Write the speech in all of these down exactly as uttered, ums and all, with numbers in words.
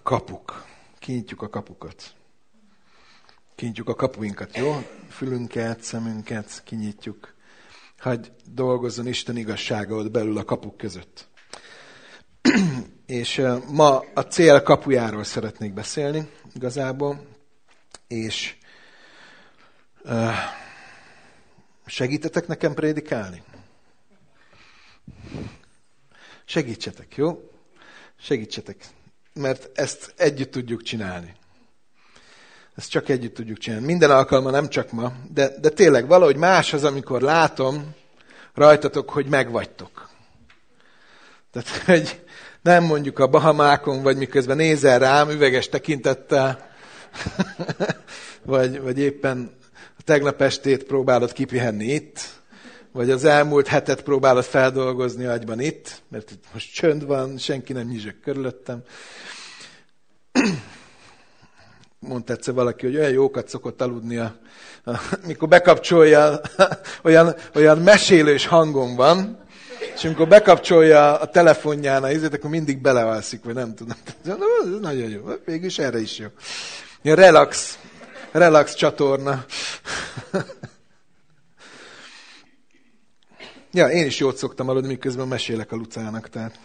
kapuk. Kinyitjuk a kapukat. Kinyitjuk a kapuinkat, jó? Fülünket, szemünket kinyitjuk. Hagy dolgozzon Isten igazsága ott belül a kapuk között. És ma a cél kapujáról szeretnék beszélni igazából. És segítetek nekem prédikálni? Segítsetek, jó? Segítsetek. Mert ezt együtt tudjuk csinálni. Ezt csak együtt tudjuk csinálni. Minden alkalommal, nem csak ma, de, de tényleg valahogy más az, amikor látom rajtatok, hogy megvagytok. Tehát, hogy nem mondjuk a Bahamákon, vagy miközben nézel rám üveges tekintettel, vagy, vagy éppen a tegnap estét próbálod kipihenni itt, vagy az elmúlt hetet próbálod feldolgozni agyban itt, mert itt most csönd van, senki nem nyizsök körülöttem. Mondta egyszer valaki, hogy olyan jókat szokott aludni, a, a, mikor bekapcsolja, olyan, olyan mesélős hangom van, és amikor bekapcsolja a telefonján a izét, akkor mindig belealszik, vagy nem tudom. Nagyon jó, végülis erre is jó. Ilyen relax, relax csatorna. Ja, én is jót szoktam aludni, miközben mesélek a Lucának, tehát.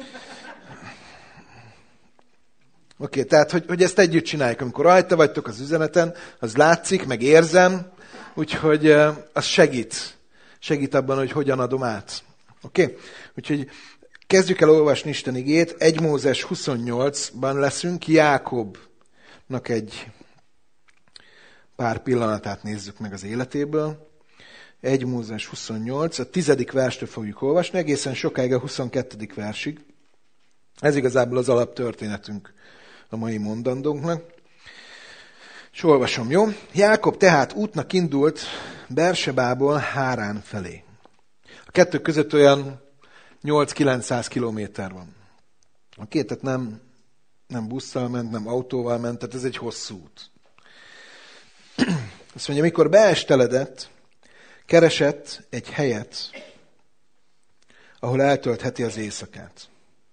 Oké, okay, tehát, hogy, hogy ezt együtt csináljuk. Amikor rajta vagytok az üzeneten, az látszik, meg érzem, úgyhogy az segít. Segít abban, hogy hogyan adom át. Oké? Okay? Úgyhogy kezdjük el olvasni Isten igét. egy Mózes huszonnyolcban leszünk. Jákobnak egy pár pillanatát nézzük meg az életéből. egy Mózes huszonnyolc, a tizedik verstől fogjuk olvasni, egészen sokáig a huszonkettedik versig. Ez igazából az alaptörténetünk a mai mondandónknak. És olvasom, jó? Jákob tehát útnak indult Bersebából Hárán felé. A kettő között olyan nyolc-kilencszáz kilométer van. A kétet nem, nem busszal ment, nem autóval ment, tehát ez egy hosszú út. Azt mondja, mikor beesteledett, keresett egy helyet, ahol eltöltheti az éjszakát.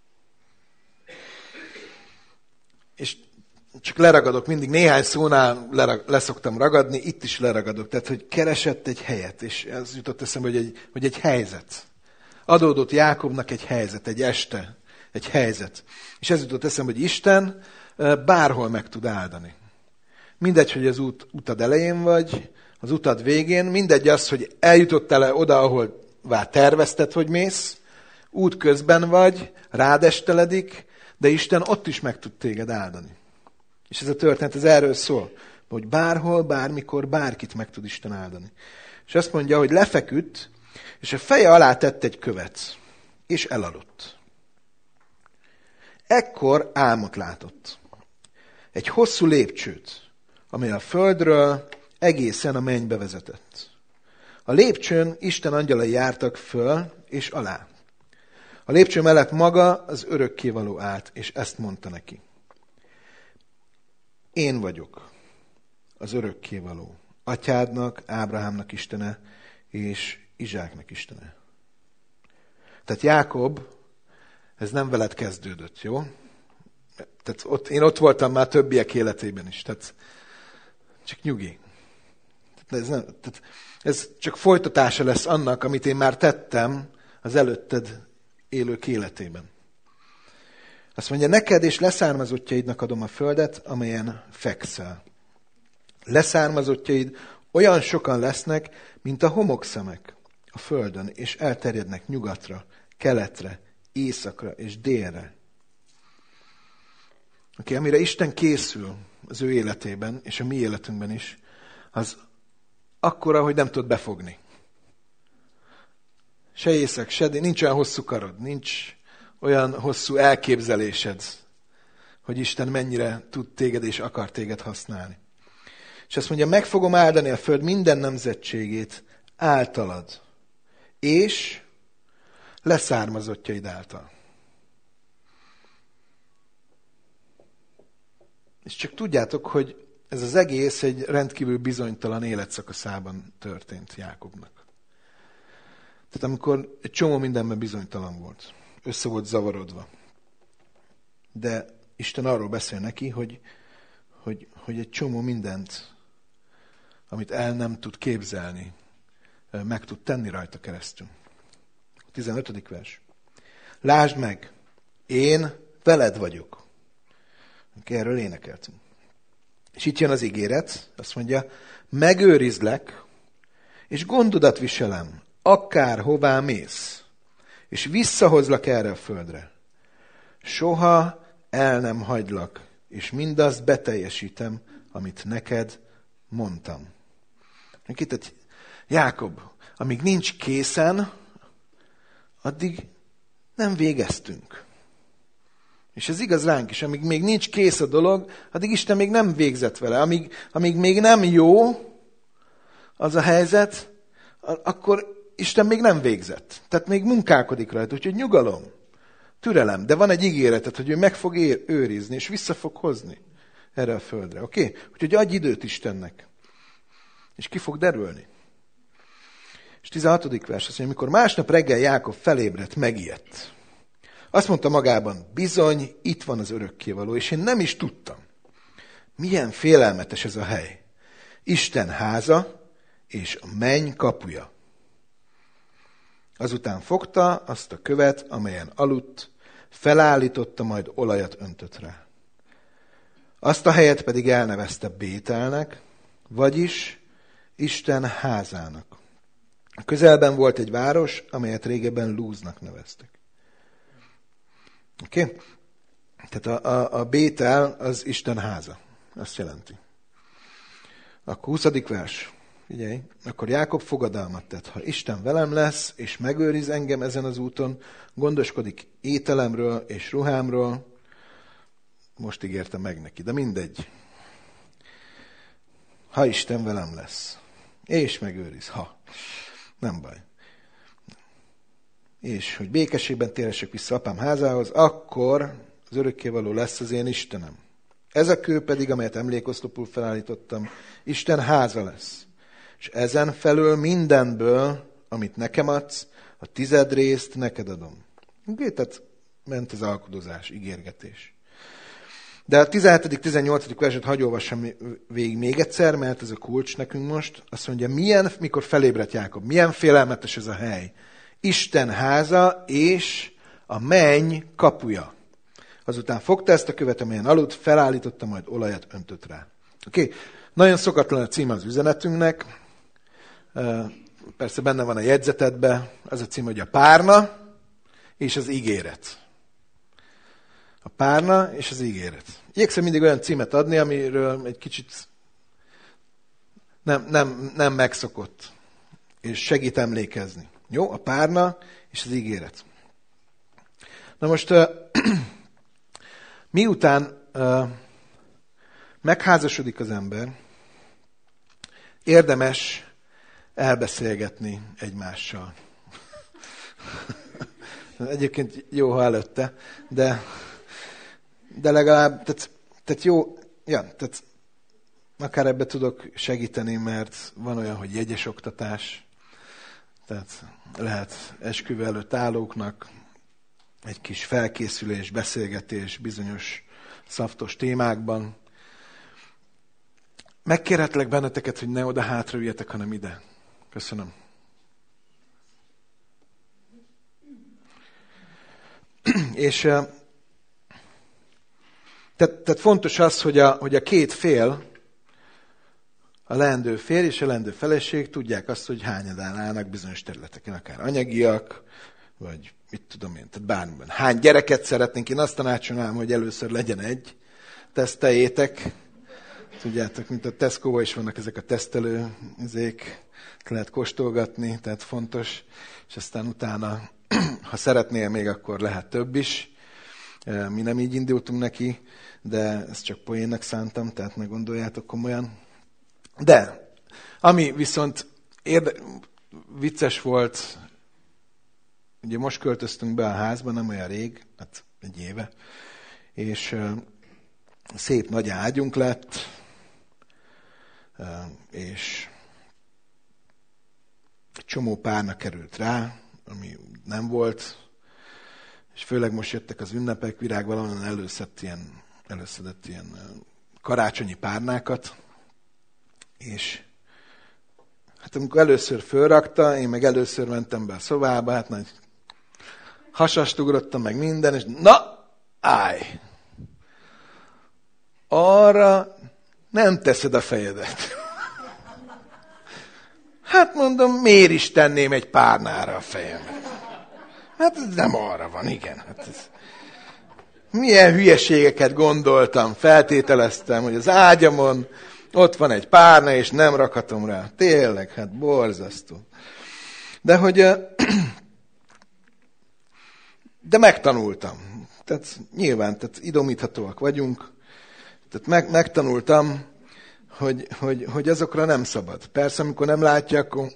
És csak leragadok, mindig néhány szónál lerag, leszoktam ragadni, itt is leragadok. Tehát, hogy keresett egy helyet, és ez jutott eszembe, hogy egy, hogy egy helyzet. Adódott Jákobnak egy helyzet, egy este, egy helyzet. És ez jutott eszembe, hogy Isten bárhol meg tud áldani. Mindegy, hogy az út, utad elején vagy, az utad végén, mindegy az, hogy eljutottál-e oda, ahol vár tervezted, hogy mész, út közben vagy, rád esteledik, de Isten ott is meg tud téged áldani. És ez a történet, ez erről szól, hogy bárhol, bármikor, bárkit meg tud Isten áldani. És azt mondja, hogy lefeküdt, és a feje alá tett egy követ, és elaludt. Ekkor álmot látott. Egy hosszú lépcsőt, amely a földről egészen a mennybe vezetett. A lépcsőn Isten angyalai jártak föl és alá. A lépcső mellett maga az örökkévaló állt, és ezt mondta neki. Én vagyok az örökkévaló, atyádnak, Ábrahámnak Istene, és Izsáknak Istene. Tehát Jákob, ez nem veled kezdődött, jó? Tehát ott, én ott voltam már többiek életében is, tehát csak nyugi. Ez, nem, tehát ez csak folytatása lesz annak, amit én már tettem az előtted élők életében. Azt mondja, neked és leszármazottjaidnak adom a földet, amelyen fekszel. Leszármazottjaid olyan sokan lesznek, mint a homokszemek a földön, és elterjednek nyugatra, keletre, északra és délre. Okay, amire Isten készül az ő életében, és a mi életünkben is, az akkora, hogy nem tud befogni. Se észak, se dél, nincs olyan hosszú karod, nincs olyan hosszú elképzelésed, hogy Isten mennyire tud téged és akar téged használni. És azt mondja, meg fogom áldani a föld minden nemzetségét általad, és leszármazottjaid által. És csak tudjátok, hogy ez az egész egy rendkívül bizonytalan életszakaszában történt Jákobnak. Tehát amikor egy csomó mindenben bizonytalan volt, össze volt zavarodva. De Isten arról beszél neki, hogy, hogy, hogy egy csomó mindent, amit el nem tud képzelni, meg tud tenni rajta keresztül. tizenötödik vers. Lásd meg, én veled vagyok. Erről énekeltünk. És itt jön az ígéret, azt mondja, megőrizlek, és gondodat viselem, akár hová mész, és visszahozlak erre a földre. Soha el nem hagylak, és mindazt beteljesítem, amit neked mondtam. Itt Jákob, amíg nincs készen, addig nem végeztünk. És ez igaz ránk is, amíg még nincs kész a dolog, addig Isten még nem végzett vele. Amíg, amíg még nem jó az a helyzet, akkor Isten még nem végzett. Tehát még munkálkodik rajta, úgyhogy nyugalom, türelem. De van egy ígéretet, hogy ő meg fog ér, őrizni, és vissza fog hozni erre a földre. Oké? Okay? Úgyhogy adj időt Istennek. És ki fog derülni. És tizenhatodik vers azt mondja, amikor másnap reggel Jákob felébredt, megijedt. Azt mondta magában, bizony, itt van az örökkévaló, és én nem is tudtam. Milyen félelmetes ez a hely. Isten háza és a menny kapuja. Azután fogta azt a követ, amelyen aludt, felállította, majd olajat öntött rá. Azt a helyet pedig elnevezte Bételnek, vagyis Isten házának. A közelben volt egy város, amelyet régebben Lúznak neveztek. Oké? Okay? Tehát a, a, a Bétel az Isten háza. Azt jelenti. Akkor huszadik vers. Figyelj. Akkor Jákob fogadalmat tett. Ha Isten velem lesz, és megőriz engem ezen az úton, gondoskodik ételemről és ruhámról, most ígértem meg neki, de mindegy. Ha Isten velem lesz, és megőriz, ha. Nem baj. És hogy békességben térhessek vissza apám házához, akkor az örökkévaló lesz az én Istenem. Ez a kő pedig, amelyet emlékoszlopul felállítottam, Isten háza lesz. És ezen felől mindenből, amit nekem adsz, a tized részt neked adom. Oké, tehát ment az alkudozás, ígérgetés. De a tizenhetedik tizennyolcadik verset hagyj olvassam végig még egyszer, mert ez a kulcs nekünk most. Azt mondja, milyen, mikor felébredt Jákob, milyen félelmetes ez a hely. Isten háza és a menny kapuja. Azután fogta ezt a követ, amelyen aludt, felállította, majd olajat öntött rá. Oké, okay. Nagyon szokatlan a cím az üzenetünknek. Persze benne van a jegyzetedben, az a cím, hogy a párna és az ígéret. A párna és az ígéret. Igyekszem mindig olyan címet adni, amiről egy kicsit nem, nem, nem megszokott, és segít emlékezni. Jó? A párna és az ígéret. Na most, uh, miután uh, megházasodik az ember, érdemes elbeszélgetni egymással. Egyébként jó, ha előtte, de, de legalább, tehát, tehát jó, ja, tehát akár ebbe tudok segíteni, mert van olyan, hogy jegyes oktatás, tehát lehet esküvő előtt állóknak egy kis felkészülés, beszélgetés bizonyos szaftos témákban. Megkérhetlek benneteket, hogy ne oda hátra üljetek, hanem ide. Köszönöm. És tehát, tehát fontos az, hogy a, hogy a két fél, a leendő férj és a leendő feleség tudják azt, hogy hányadán állnak bizonyos területeken, akár anyagiak, vagy mit tudom én, tehát bármiben. Hány gyereket szeretnénk, én azt tanácsolnám, hogy először legyen egy, teszteljétek. Tudjátok, mint a Tesco-ban is vannak ezek a tesztelő izék, lehet kóstolgatni, tehát fontos, és aztán utána, ha szeretnél még, akkor lehet több is. Mi nem így indultunk neki, de ezt csak poénnak szántam, tehát ne gondoljátok komolyan. De, ami viszont érde, vicces volt, ugye most költöztünk be a házba, nem olyan rég, hát egy éve, és uh, szép nagy ágyunk lett, uh, és egy csomó párna került rá, ami nem volt, és főleg most jöttek az ünnepek, Virág valahonnan előszett ilyen előszedett ilyen karácsonyi párnákat, és hát amikor először fölrakta, én meg először mentem be a szobába, hát nagy hasast ugrottam meg minden, és na, állj! Arra nem teszed a fejedet. Hát mondom, miért is tenném egy párnára a fejemet? Hát ez nem arra van, igen. Hát ez... Milyen hülyeségeket gondoltam, feltételeztem, hogy az ágyamon ott van egy párna, és nem rakhatom rá. Tényleg, hát borzasztó. De hogy... De megtanultam. Tehát nyilván, tehát idomíthatóak vagyunk. Tehát meg, megtanultam, hogy, hogy, hogy azokra nem szabad. Persze, amikor nem látja, akkor...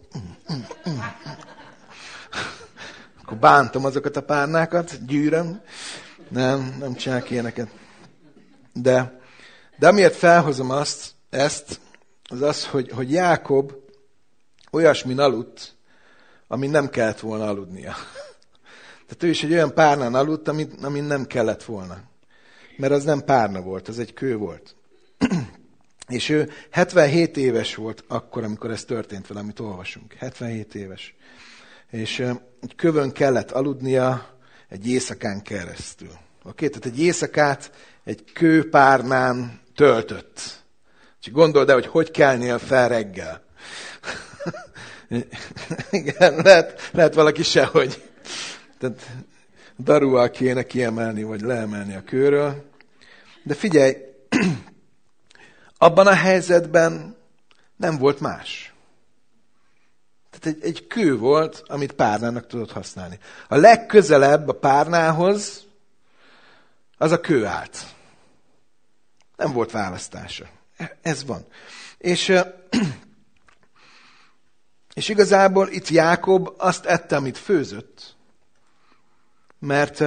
akkor bántom azokat a párnákat, gyűröm. Nem, nem csinálok ilyeneket. De, de amiért felhozom azt, ezt, az az, hogy, hogy Jákob olyasmin aludt, amin nem kellett volna aludnia. Tehát ő is egy olyan párnán aludt, amin, amin nem kellett volna. Mert az nem párna volt, az egy kő volt. És ő hetvenhét éves volt akkor, amikor ez történt vele, amit olvasunk. hetvenhét éves. És egy kövön kellett aludnia egy éjszakán keresztül. Oké? Tehát egy éjszakát egy kőpárnán töltött. Csak gondold el, hogy hogy kelnél fel reggel. Igen, lehet, lehet valaki sehogy. Tehát darúval kéne kiemelni, vagy leemelni a kőről. De figyelj, abban a helyzetben nem volt más. Tehát egy, egy kő volt, amit párnának tudott használni. A legközelebb a párnához az a kő állt. Nem volt választása. Ez van. És, és igazából itt Jákob azt ette, amit főzött, mert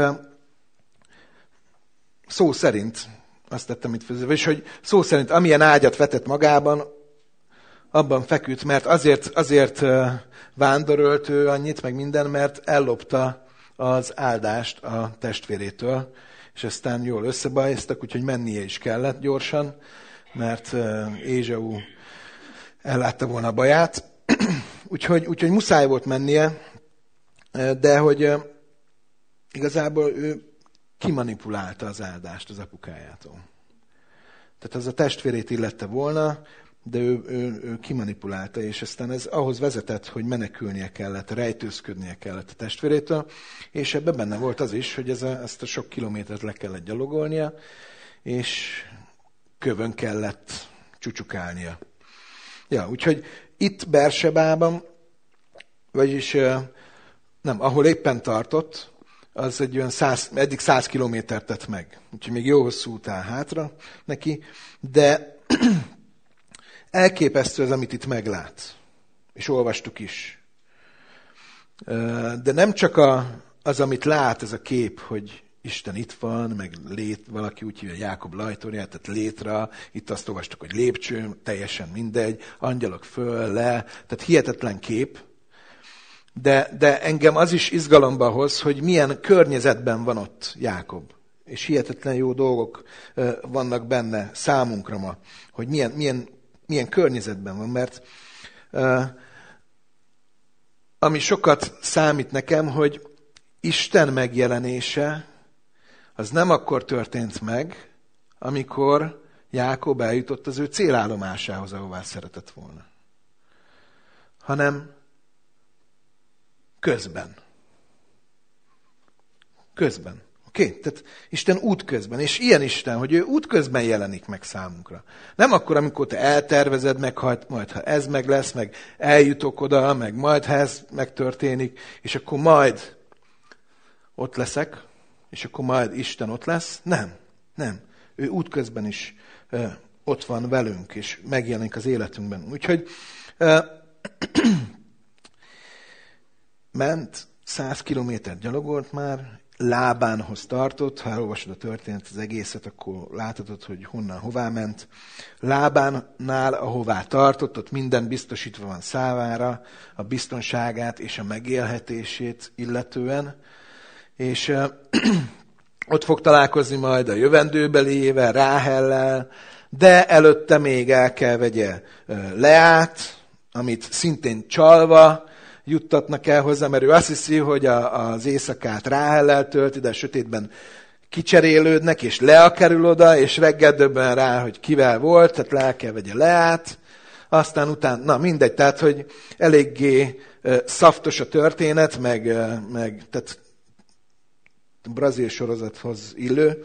szó szerint azt tette, amit főzött, és hogy szó szerint amilyen ágyat vetett magában, abban feküdt, mert azért, azért vándorolt ő annyit, meg minden, mert ellopta az áldást a testvérétől, és aztán jól összebajoztak, úgyhogy mennie is kellett gyorsan, mert Ézsau ellátta volna a baját. úgyhogy, úgyhogy muszáj volt mennie, de hogy igazából ő kimanipulálta az áldást az apukájától. Tehát az a testvérét illette volna, de ő, ő, ő kimanipulálta, és aztán ez ahhoz vezetett, hogy menekülnie kellett, rejtőzködnie kellett a testvérétől, és ebben benne volt az is, hogy ez a, ezt a sok kilométert le kellett gyalogolnia, és kövön kellett csücsukálnia. Ja, úgyhogy itt Bersebában, vagyis nem, ahol éppen tartott, az egy olyan száz, eddig száz kilométert tett meg. Úgyhogy még jó hosszú út áll hátra neki, de elképesztő az, amit itt meglát. És olvastuk is. De nem csak a, az, amit lát, ez a kép, hogy Isten itt van, meg lét, valaki úgy hívja Jákob lajtorját, tehát létre, itt azt olvastuk, hogy lépcső, teljesen mindegy, angyalok föl, le, tehát hihetetlen kép. De, de engem az is izgalomba hoz, hogy milyen környezetben van ott Jákob. És hihetetlen jó dolgok vannak benne számunkra ma, hogy milyen, milyen, milyen környezetben van. Mert uh, ami sokat számít nekem, hogy Isten megjelenése az nem akkor történt meg, amikor Jákob eljutott az ő célállomásához, ahová szeretett volna. Hanem közben. Közben. Oké? Okay? Tehát Isten útközben. És ilyen Isten, hogy ő útközben jelenik meg számunkra. Nem akkor, amikor te eltervezed, meg majd ha ez meg lesz, meg eljutok oda, meg majd ha ez megtörténik, és akkor majd ott leszek, és akkor majd Isten ott lesz. Nem. Nem. Ő útközben is ö, ott van velünk, és megjelenik az életünkben. Úgyhogy ö, ment, száz kilométert gyalogolt már, Lábánhoz tartott, ha elolvasod a történet az egészet, akkor láthatod, hogy honnan, hová ment. Lábánnál, ahová tartott, ott minden biztosítva van számára, a biztonságát és a megélhetését illetően. És, ott fog találkozni majd a jövendőbeliével, Ráhellel, de előtte még el kell vegye Leát, amit szintén csalva juttatnak el hozzá, mert ő azt hiszi, hogy a, az éjszakát Ráhellel tölti, de a sötétben kicserélődnek, és Lea kerül oda, és reggel döbben rá, hogy kivel volt, tehát le kell vegye Leát, aztán utána, na mindegy, tehát, hogy eléggé uh, szaftos a történet, meg, uh, meg tehát brazil sorozathoz illő.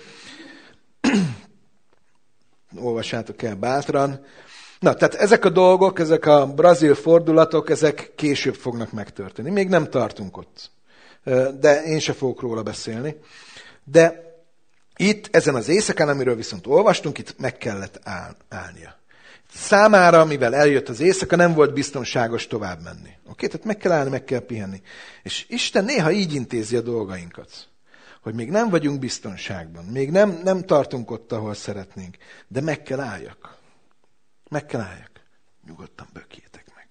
Olvassátok el bátran. Na, tehát ezek a dolgok, ezek a brazil fordulatok, ezek később fognak megtörténni. Még nem tartunk ott. De én se fogok róla beszélni. De itt, ezen az éjszakán, amiről viszont olvastunk, itt meg kellett áll, állnia. Számára, mivel eljött az éjszaka, nem volt biztonságos tovább menni. Oké? Tehát meg kell állni, meg kell pihenni. És Isten néha így intézi a dolgainkat. Hogy még nem vagyunk biztonságban, még nem, nem tartunk ott, ahol szeretnénk, de meg kell álljak. Meg kell álljak. Nyugodtan bökjétek meg.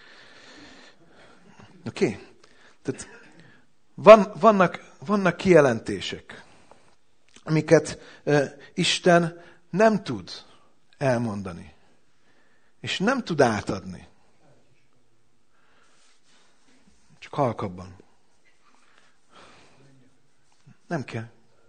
Oké? Okay? Tehát van, vannak, vannak kijelentések, amiket uh, Isten nem tud elmondani. És nem tud átadni. Csak halkabban. Nem kell.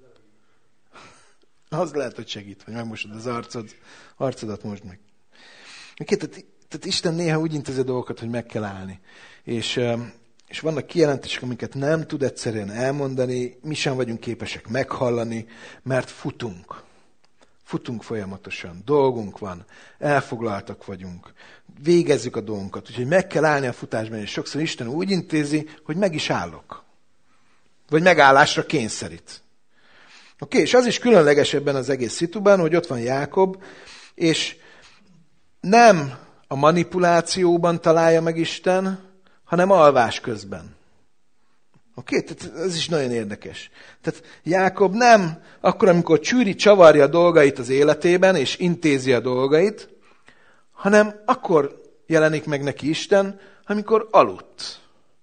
Az lehet, hogy segít, hogy megmosod az arcod, arcodat mosd meg. Okay, tehát, tehát Isten néha úgy intézi a dolgokat, hogy meg kell állni. És, és vannak kijelentések, amiket nem tud egyszerűen elmondani, mi sem vagyunk képesek meghallani, mert futunk. Futunk folyamatosan, dolgunk van, elfoglaltak vagyunk, végezzük a dolgunkat, úgyhogy meg kell állni a futásban, és sokszor Isten úgy intézi, hogy meg is állok. Vagy megállásra kényszerít. Oké, okay, és az is különleges ebben az egész szituban, hogy ott van Jákob, és nem a manipulációban találja meg Isten, hanem alvás közben. Oké, okay? Tehát ez is nagyon érdekes. Tehát Jákob nem akkor, amikor csűri, csavarja a dolgait az életében, és intézi a dolgait, hanem akkor jelenik meg neki Isten, amikor aludt.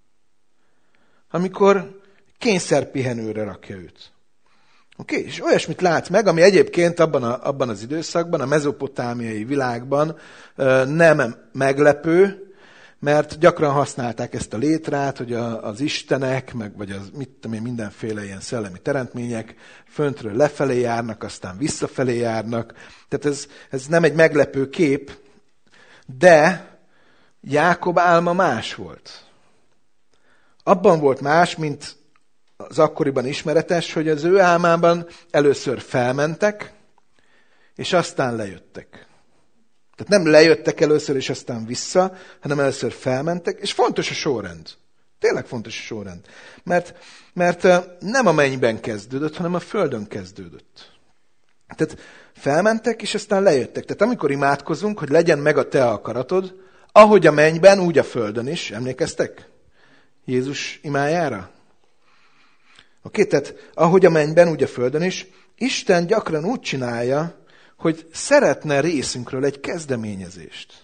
Amikor kényszerpihenőre rakja őt. Oké? Okay? És olyasmit lát meg, ami egyébként abban, a, abban az időszakban, a mezopotámiai világban nem meglepő, mert gyakran használták ezt a létrát, hogy a, az istenek, meg, vagy az, mit tudom én, mindenféle ilyen szellemi teremtmények föntről lefelé járnak, aztán visszafelé járnak. Tehát ez, ez nem egy meglepő kép, de Jákob álma más volt. Abban volt más, mint az akkoriban ismeretes, hogy az ő álmában először felmentek, és aztán lejöttek. Tehát nem lejöttek először, és aztán vissza, hanem először felmentek, és fontos a sorrend. Tényleg fontos a sorrend. Mert, mert nem a mennyben kezdődött, hanem a földön kezdődött. Tehát felmentek, és aztán lejöttek. Tehát amikor imádkozunk, hogy legyen meg a te akaratod, ahogy a mennyben, úgy a földön is. Emlékeztek Jézus imájára? Oké, tehát ahogy a mennyben, úgy a földön is, Isten gyakran úgy csinálja, hogy szeretne részünkről egy kezdeményezést.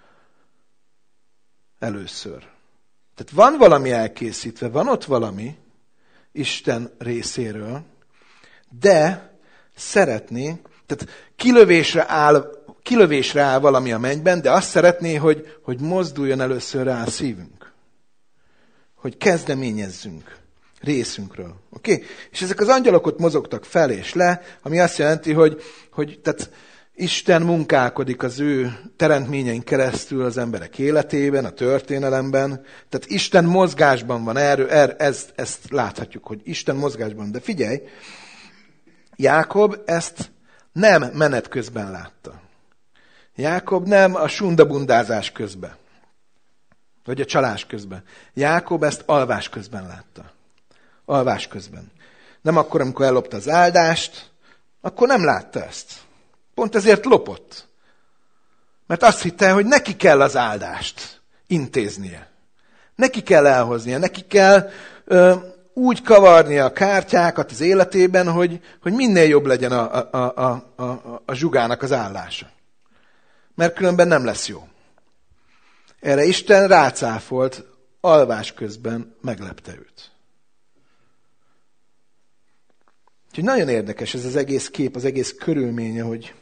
Először. Tehát van valami elkészítve, van ott valami Isten részéről, de szeretné, tehát kilövésre áll, kilövésre áll valami a mennyben, de azt szeretné, hogy, hogy mozduljon először rá a szívünk. Hogy kezdeményezzünk részünkről. Oké? Okay? És ezek az angyalok ott mozogtak fel és le, ami azt jelenti, hogy, hogy tehát Isten munkálkodik az ő teremtményein keresztül az emberek életében, a történelemben. Tehát Isten mozgásban van, erről, er, ezt, ezt láthatjuk, hogy Isten mozgásban. De figyelj, Jákob ezt nem menet közben látta. Jákob nem a sundabundázás közben, vagy a csalás közben. Jákob ezt alvás közben látta. Alvás közben. Nem akkor, amikor ellopta az áldást, akkor nem látta ezt. Pont ezért lopott. Mert azt hitte, hogy neki kell az áldást intéznie. Neki kell elhoznia, neki kell ö, úgy kavarnia a kártyákat az életében, hogy, hogy minél jobb legyen a, a, a, a, a zsugának az állása. Mert különben nem lesz jó. Erre Isten rácáfolt, alvás közben meglepte őt. Úgyhogy nagyon érdekes ez az egész kép, az egész körülménye, hogy...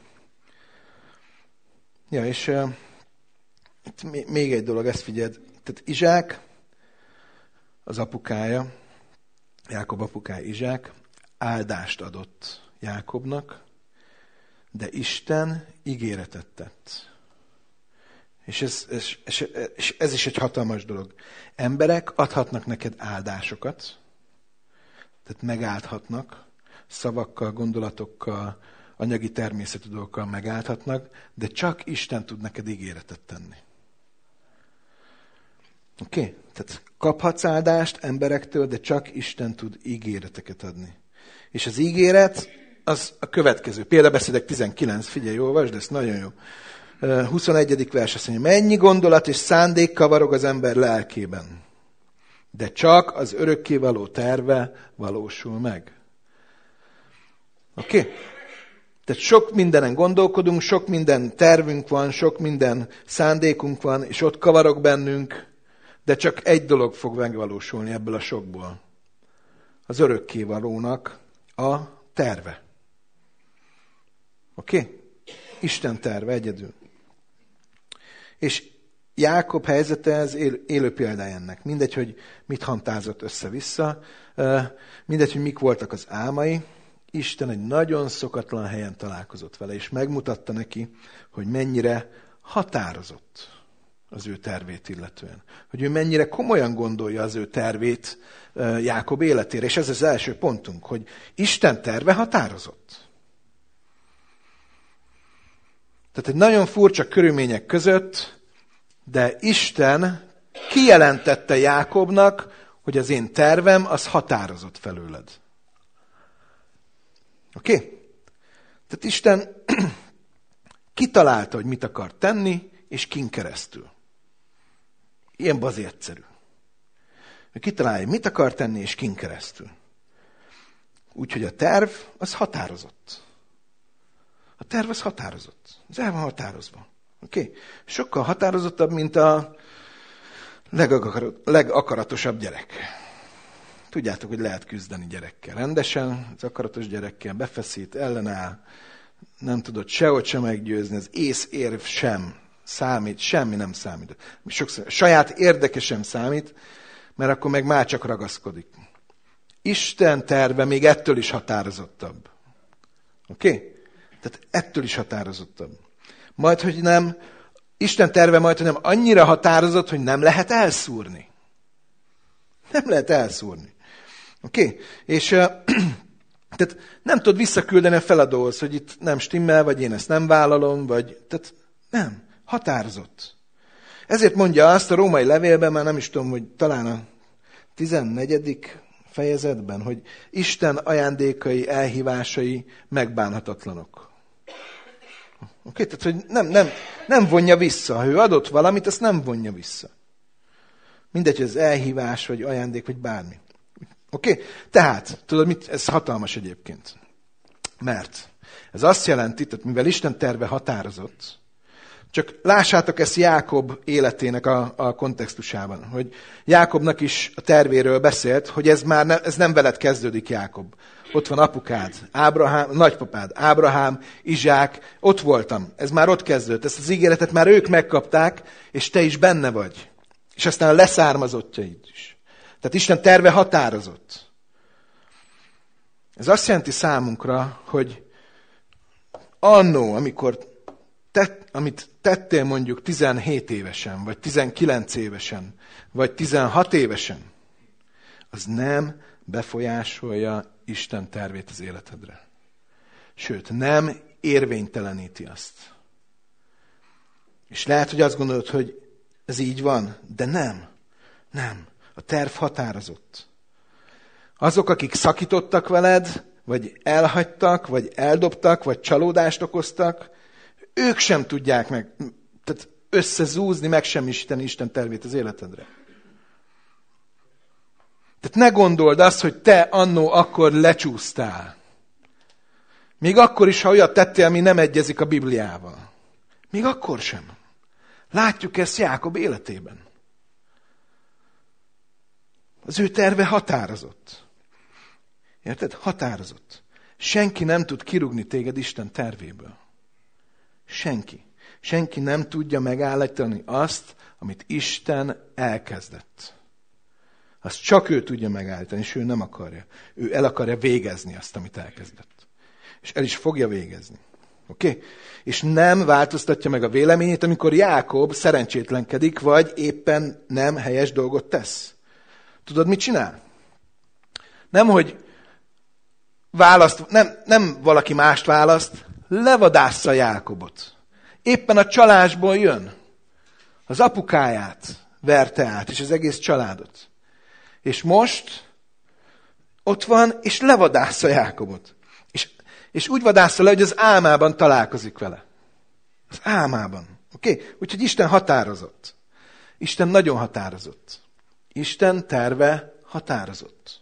Ja, és uh, itt még egy dolog, ezt figyeld. Tehát Izsák, az apukája, Jákob apukája Izsák, áldást adott Jákobnak, de Isten ígéretet tett. És ez, ez, ez, ez is egy hatalmas dolog. Emberek adhatnak neked áldásokat, tehát megáldhatnak, szavakkal, gondolatokkal, anyagi természetű dolgokkal megáldhatnak, de csak Isten tud neked ígéretet tenni. Oké? Okay? Tehát kaphatsz áldást emberektől, de csak Isten tud ígéreteket adni. És az ígéret az a következő. Példabeszédek tizenkilenc, figyelj, olvasd, ez nagyon jó. huszonegyedik vers azt mondja, mennyi gondolat és szándék kavarog az ember lelkében, de csak az örökkévaló terve valósul meg. Oké? Okay? Tehát sok mindenen gondolkodunk, sok minden tervünk van, sok minden szándékunk van, és ott kavarog bennünk, de csak egy dolog fog megvalósulni ebből a sokból. Az örökkévalónak a terve. Oké? Okay? Isten terve egyedül. És Jákob helyzete ez élő példája ennek. Mindegy, hogy mit hantázott össze-vissza, mindegy, hogy mik voltak az álmai, Isten egy nagyon szokatlan helyen találkozott vele, és megmutatta neki, hogy mennyire határozott az ő tervét illetően. Hogy ő mennyire komolyan gondolja az ő tervét Jákob életére. És ez az első pontunk, hogy Isten terve határozott. Tehát egy nagyon furcsa körülmények között, de Isten kijelentette Jákobnak, hogy az én tervem az határozott felőled. Oké? Okay? Tehát Isten kitalálta, hogy mit akar tenni, és kin keresztül. Ilyen bazi egyszerű. Ő kitalálja, mit akar tenni, és kin keresztül. Úgyhogy a terv az határozott. A terv az határozott. Ez el van határozva. Oké? Okay? Sokkal határozottabb, mint a legakaratosabb gyerek. Tudjátok, hogy lehet küzdeni gyerekkel. Rendesen, az akaratos gyerekkel befeszít, ellenáll, nem tudod sehogy sem meggyőzni, az észérv sem számít, semmi nem számít. Sokszor saját érdeke sem számít, mert akkor meg már csak ragaszkodik. Isten terve még ettől is határozottabb. Oké? Okay? Tehát ettől is határozottabb. Majd, hogy nem, Isten terve majd, hogy nem annyira határozott, hogy nem lehet elszúrni. Nem lehet elszúrni. Oké? Okay? És uh, tehát nem tudod visszaküldeni a feladóhoz, hogy itt nem stimmel, vagy én ezt nem vállalom, vagy... Tehát nem. Határozott. Ezért mondja azt a római levélben, már nem is tudom, hogy talán a tizennegyedik fejezetben, hogy Isten ajándékai, elhívásai megbánhatatlanok. Oké? Okay? Tehát, hogy nem, nem, nem vonja vissza. Ha ő adott valamit, azt nem vonja vissza. Mindegy, hogy ez elhívás, vagy ajándék, vagy bármi. Oké? Okay? Tehát, tudod, mit? Ez hatalmas egyébként. Mert ez azt jelenti, tehát mivel Isten terve határozott, csak lássátok ezt Jákob életének a, a kontextusában, hogy Jákobnak is a tervéről beszélt, hogy ez már ne, ez nem veled kezdődik, Jákob. Ott van apukád, Ábrahám, nagypapád, Ábrahám, Izsák, ott voltam. Ez már ott kezdődött. Ezt az ígéretet már ők megkapták, és te is benne vagy. És aztán a leszármazottjaid is. Tehát Isten terve határozott. Ez azt jelenti számunkra, hogy annó, amikor tett, amit tettél mondjuk tizenhét évesen, vagy tizenkilenc évesen, vagy tizenhat évesen, az nem befolyásolja Isten tervét az életedre. Sőt, nem érvényteleníti azt. És lehet, hogy azt gondolod, hogy ez így van, de nem. Nem. A terv határozott. Azok, akik szakítottak veled, vagy elhagytak, vagy eldobtak, vagy csalódást okoztak, ők sem tudják meg, tehát összezúzni, megsemmisíteni Isten tervét az életedre. Tehát ne gondold azt, hogy te annó akkor lecsúsztál. Még akkor is, ha olyat tettél, ami nem egyezik a Bibliával. Még akkor sem. Látjuk ezt Jákob életében. Az ő terve határozott. Érted? Határozott. Senki nem tud kirúgni téged Isten tervéből. Senki. Senki nem tudja megállítani azt, amit Isten elkezdett. Azt csak ő tudja megállítani, és ő nem akarja. Ő el akarja végezni azt, amit elkezdett. És el is fogja végezni. Oké? Okay? És nem változtatja meg a véleményét, amikor Jákob szerencsétlenkedik, vagy éppen nem helyes dolgot tesz. Tudod, mit csinál? Nem, hogy választ, nem, nem valaki mást választ, levadásza Jákobot. Éppen a csalásból jön. Az apukáját verte át, és az egész családot. És most ott van, és levadásza Jákobot. És, és úgy vadásza le, hogy az álmában találkozik vele. Az álmában. Oké? Okay? Úgyhogy Isten határozott. Isten nagyon határozott. Isten terve határozott.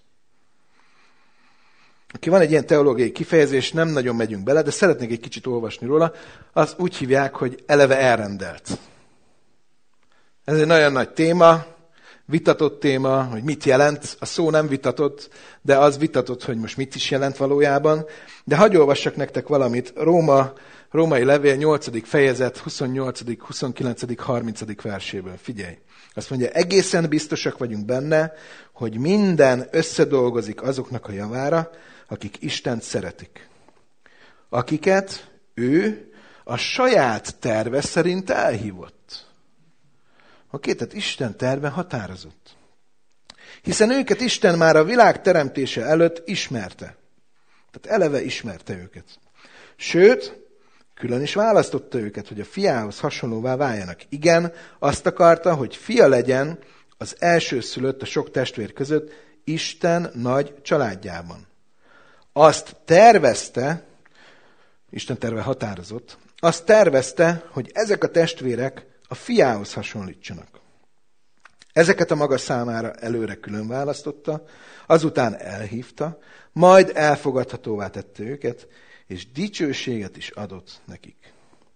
Oké, van egy ilyen teológiai kifejezés, nem nagyon megyünk bele, de szeretnék egy kicsit olvasni róla. Az úgy hívják, hogy eleve elrendelt. Ez egy nagyon nagy téma, vitatott téma, hogy mit jelent. A szó nem vitatott, de az vitatott, hogy most mit is jelent valójában. De hadd olvassak nektek valamit. Róma, római levél nyolcadik fejezet, huszonnyolcadik, huszonkilencedik, harmincadik verséből. Figyelj! Azt mondja, egészen biztosak vagyunk benne, hogy minden összedolgozik azoknak a javára, akik Istent szeretik. Akiket ő a saját terve szerint elhívott. Oké, tehát Isten terve határozott. Hiszen őket Isten már a világ teremtése előtt ismerte. Tehát eleve ismerte őket. Sőt, külön is választotta őket, hogy a fiához hasonlóvá váljanak. Igen, azt akarta, hogy fia legyen az elsőszülött a sok testvér között Isten nagy családjában. Azt tervezte, Isten terve határozott, azt tervezte, hogy ezek a testvérek a fiához hasonlítsanak. Ezeket a maga számára előre külön választotta, azután elhívta, majd elfogadhatóvá tette őket, és dicsőséget is adott nekik.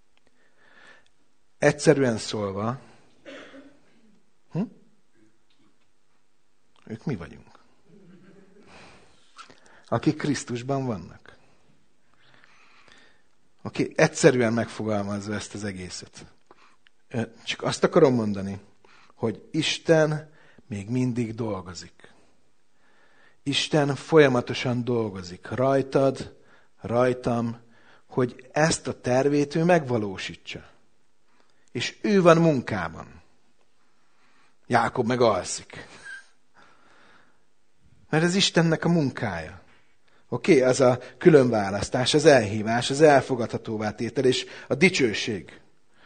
Egyszerűen szólva, hm? Ők mi vagyunk? Akik Krisztusban vannak. Oké, okay, egyszerűen megfogalmazva ezt az egészet. Csak azt akarom mondani, hogy Isten még mindig dolgozik. Isten folyamatosan dolgozik rajtad, rajtam, hogy ezt a tervét ő megvalósítsa. És ő van munkában. Jákob meg alszik. Mert ez Istennek a munkája. Oké, okay? Az a különválasztás, az elhívás, az elfogadhatóvá tétel és a dicsőség.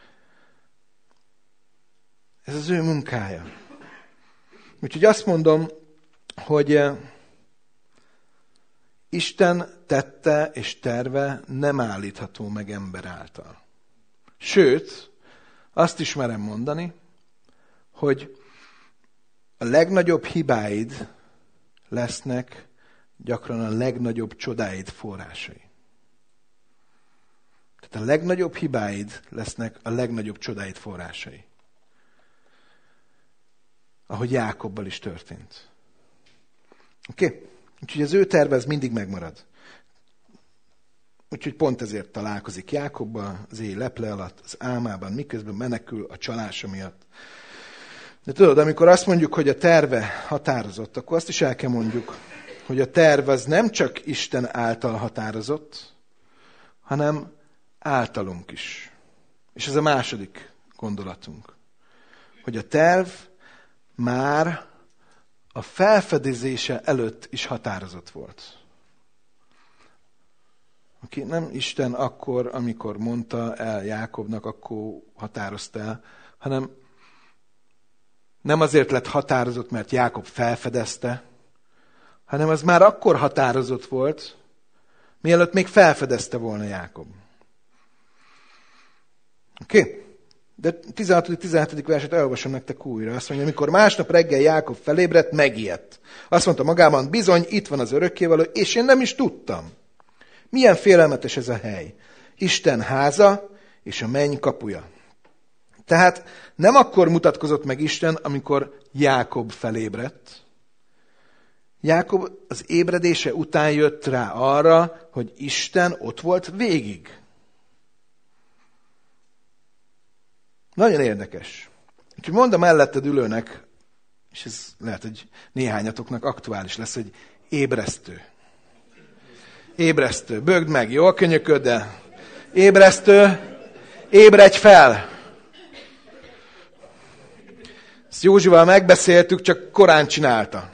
Ez az ő munkája. Úgyhogy azt mondom, hogy Isten tette és terve nem állítható meg ember által. Sőt, azt is merem mondani, hogy a legnagyobb hibáid lesznek gyakran a legnagyobb csodáid forrásai. Tehát a legnagyobb hibáid lesznek a legnagyobb csodáid forrásai. Ahogy Jákobbal is történt. Oké? Okay? Úgyhogy az ő terve az mindig megmarad. Úgyhogy pont ezért találkozik Jákobbal az éj leple alatt, az álmában, miközben menekül a csalása miatt. De tudod, amikor azt mondjuk, hogy a terve határozott, akkor azt is el kell mondjuk, hogy a terv az nem csak Isten által határozott, hanem általunk is. És ez a második gondolatunk. Hogy a terv már a felfedezése előtt is határozott volt. Aki nem Isten akkor, amikor mondta el Jákobnak, akkor határozta el, hanem nem azért lett határozott, mert Jákob felfedezte, hanem az már akkor határozott volt, mielőtt még felfedezte volna Jákob. Oké? Okay? De tizenhatodik tizenhetedik verset elolvasom nektek újra. Azt mondja, amikor másnap reggel Jákob felébredt, megijedt. Azt mondta magában, bizony, itt van az örökkévaló, és én nem is tudtam. Milyen félelmetes ez a hely. Isten háza és a menny kapuja. Tehát nem akkor mutatkozott meg Isten, amikor Jákob felébredt, Jákob az ébredése után jött rá arra, hogy Isten ott volt végig. Nagyon érdekes. Úgyhogy mondom melletted ülőnek, és ez lehet, hogy néhányatoknak aktuális lesz, hogy ébresztő. Ébresztő. Bögd meg, jó a könyököddel. Ébresztő. Ébredj fel! Ezt Józsival megbeszéltük, csak korán csinálta.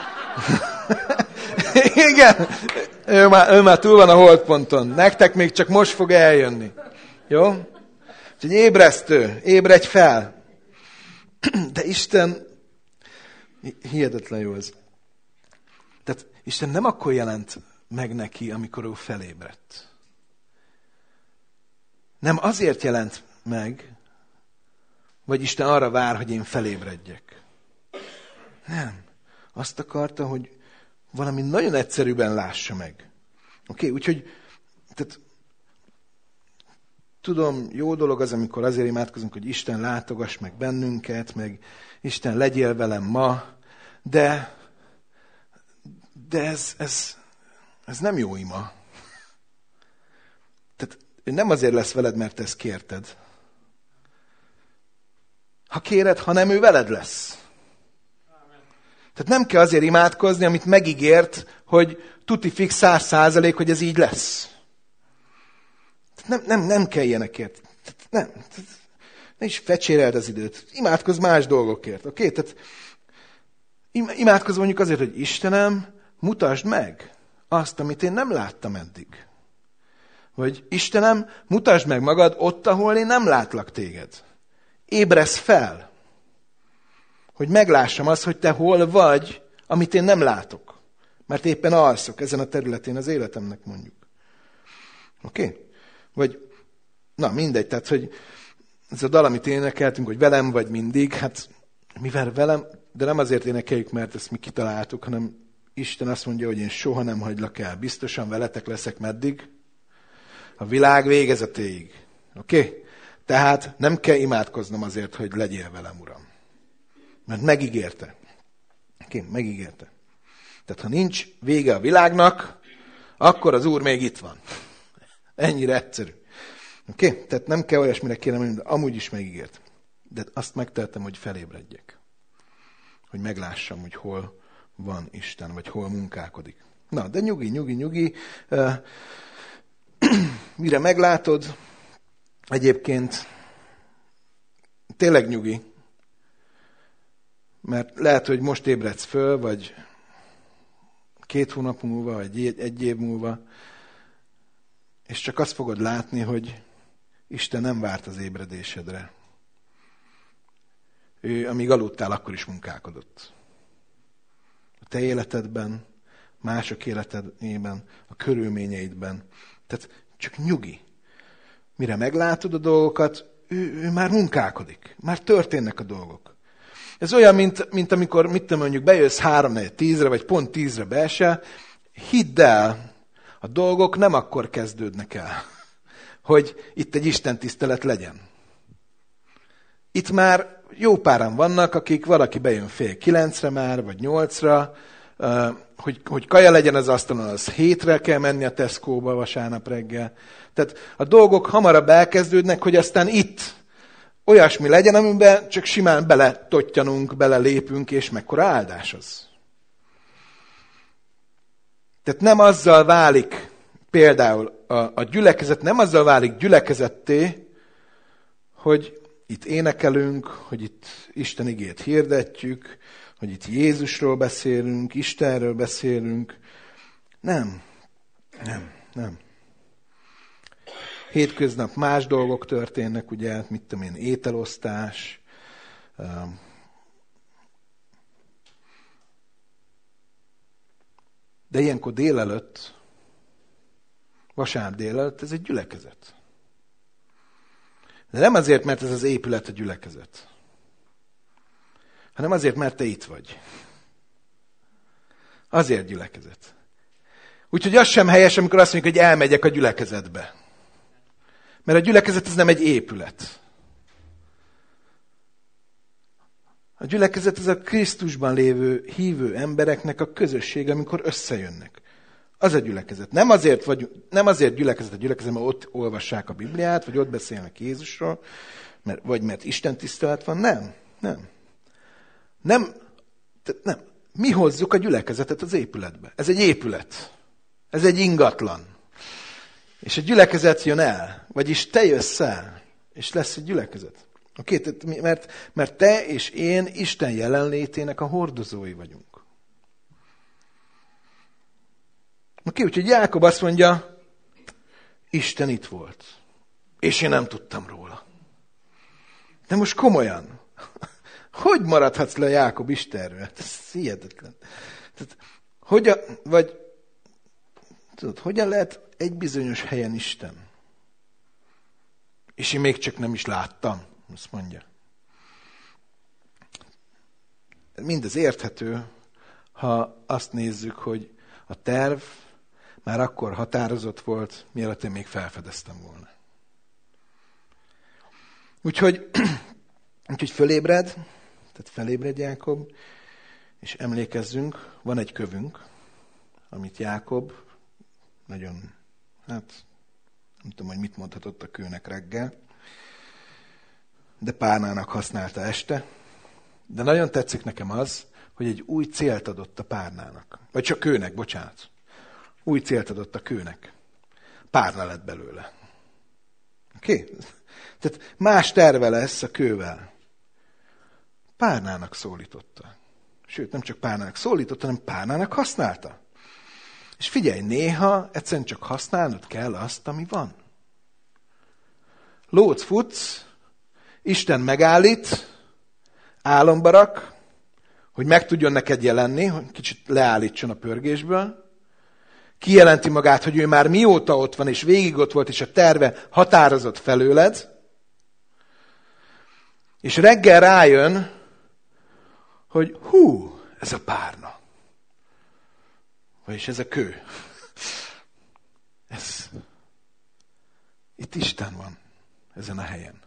Igen, ő már, ő már túl van a holdponton. Nektek még csak most fog eljönni. Jó? Úgyhogy ébresztő, ébredj fel. De Isten, hihetetlen jó ez. Tehát Isten nem akkor jelent meg neki, amikor ő felébredt. Nem azért jelent meg, vagy Isten arra vár, hogy én felébredjek. Nem. Azt akarta, hogy valami nagyon egyszerűben lássa meg. Oké, okay, úgyhogy tehát, tudom, jó dolog az, amikor azért imádkozunk, hogy Isten látogass meg bennünket, meg Isten legyél velem ma, de, de ez, ez, ez nem jó ima. Tehát ő nem azért lesz veled, mert ezt kérted. Ha kéred, hanem ő veled lesz. Tehát nem kell azért imádkozni, amit megígért, hogy tuti fix száz százalék, hogy ez így lesz. Nem, nem, nem kell ilyenekért. Nem. Ne is fecséreld az időt. Imádkozz más dolgokért. Oké? Okay? Tehát imádkozz mondjuk azért, hogy Istenem, mutasd meg azt, amit én nem láttam eddig. Vagy Istenem, mutasd meg magad ott, ahol én nem látlak téged. Ébresz fel, hogy meglássam azt, hogy te hol vagy, amit én nem látok. Mert éppen alszok ezen a területén az életemnek mondjuk. Oké? Okay? Vagy, na mindegy, tehát, hogy ez a dal, amit énekeltünk, hogy velem vagy mindig, hát mivel velem, de nem azért énekeljük, mert ezt mi kitaláltuk, hanem Isten azt mondja, hogy én soha nem hagylak el. Biztosan veletek leszek meddig? A világ végezetéig. Oké? Okay? Tehát nem kell imádkoznom azért, hogy legyél velem, Uram. Mert megígérte. Oké, okay, megígérte. Tehát ha nincs vége a világnak, akkor az Úr még itt van. Ennyire egyszerű. Oké? Okay? Tehát nem kell olyasmire kérnem, de amúgy is megígért. De azt megtehetem, hogy felébredjek. Hogy meglássam, hogy hol van Isten, vagy hol munkálkodik. Na, de nyugi, nyugi, nyugi. Uh, mire meglátod, egyébként tényleg nyugi. Mert lehet, hogy most ébredsz föl, vagy két hónap múlva, vagy egy, egy év múlva, és csak azt fogod látni, hogy Isten nem várt az ébredésedre. Ő, amíg aludtál, akkor is munkálkodott. A te életedben, mások életedben, a körülményeidben. Tehát csak nyugi. Mire meglátod a dolgokat, ő, ő már munkálkodik. Már történnek a dolgok. Ez olyan, mint, mint amikor, mit te mondjuk, bejössz három negyven tízre, vagy pont tízre beesel, hidd el, a dolgok nem akkor kezdődnek el, hogy itt egy istentisztelet legyen. Itt már jó páran vannak, akik valaki bejön fél kilencre már, vagy nyolcra, hogy, hogy kaja legyen az asztalon, az hétre kell menni a Tesco-ba vasárnap reggel. Tehát a dolgok hamarabb elkezdődnek, hogy aztán itt olyasmi legyen, amiben csak simán bele tottyanunk, bele lépünk, és mekkora áldás az. Tehát nem azzal válik, például a, a gyülekezet nem azzal válik gyülekezetté, hogy itt énekelünk, hogy itt Isten igét hirdetjük, hogy itt Jézusról beszélünk, Istenről beszélünk. Nem, nem, nem. Hétköznap más dolgok történnek, ugye, mit tudom én, ételosztás. De ilyenkor délelőtt, vasárnap délelőtt, ez egy gyülekezet. De nem azért, mert ez az épület a gyülekezet, hanem azért, mert te itt vagy. Azért gyülekezet. Úgyhogy az sem helyes, amikor azt mondjuk, hogy elmegyek a gyülekezetbe. Mert a gyülekezet ez nem egy épület. A gyülekezet az a Krisztusban lévő hívő embereknek a közössége, amikor összejönnek. Az a gyülekezet. Nem azért, vagy, nem azért gyülekezet a gyülekezet, mert ott olvassák a Bibliát, vagy ott beszélnek Jézusról, mert, vagy mert Isten tisztelet van. Nem, nem. Nem, nem. Mi hozzuk a gyülekezetet az épületbe. Ez egy épület. Ez egy ingatlan. És a gyülekezet jön el. Vagyis te jössz el. És lesz egy gyülekezet. Oké? Okay? Mert, mert te és én Isten jelenlétének a hordozói vagyunk. Oké, okay, úgyhogy Jákob azt mondja, Isten itt volt. És én nem tudtam róla. De most komolyan. Hogy maradhatsz le Jákob Istenről? Ez hihetetlen. Tehát, hogyan, vagy, tudod, hogyan lehet egy bizonyos helyen Isten? És én még csak nem is láttam, azt mondja. Mindez érthető, ha azt nézzük, hogy a terv már akkor határozott volt, mielőtt én még felfedeztem volna. Úgyhogy, úgyhogy fölébred, tehát felébred Jákob, és emlékezzünk, van egy kövünk, amit Jákob nagyon, hát nem tudom, hogy mit mondhatott a kőnek reggel, de párnának használta este. De nagyon tetszik nekem az, hogy egy új célt adott a párnának. Vagy csak kőnek, bocsánat. Új célt adott a kőnek. Párna lett belőle. Oké? Okay? Tehát más terve lesz a kővel. Párnának szólította. Sőt, nem csak párnának szólította, hanem párnának használta. És figyelj, néha egyszerűen csak használnod kell azt, ami van. Lóc futsz, Isten megállít, álomba rak, hogy meg tudjon neked jelenni, hogy kicsit leállítson a pörgésből. Kijelenti magát, hogy ő már mióta ott van, és végig ott volt, és a terve határozott felőled. És reggel rájön, hogy hú, ez a párna. Vagyis ez a kő. Ez. Itt Isten van, ezen a helyen.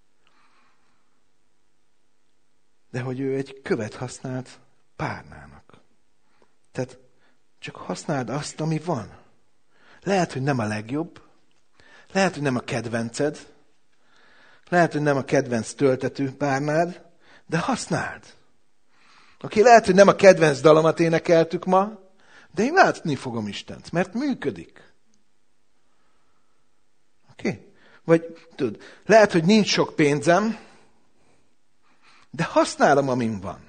De hogy ő egy követ használt párnának. Tehát csak használd azt, ami van. Lehet, hogy nem a legjobb. Lehet, hogy nem a kedvenced. Lehet, hogy nem a kedvenc töltető párnád, de használd. Oké, okay, lehet, hogy nem a kedvenc dalomat énekeltük ma, de én látni fogom Istent, mert működik. Oké? Okay? Vagy tudod, lehet, hogy nincs sok pénzem, de használom, amin van.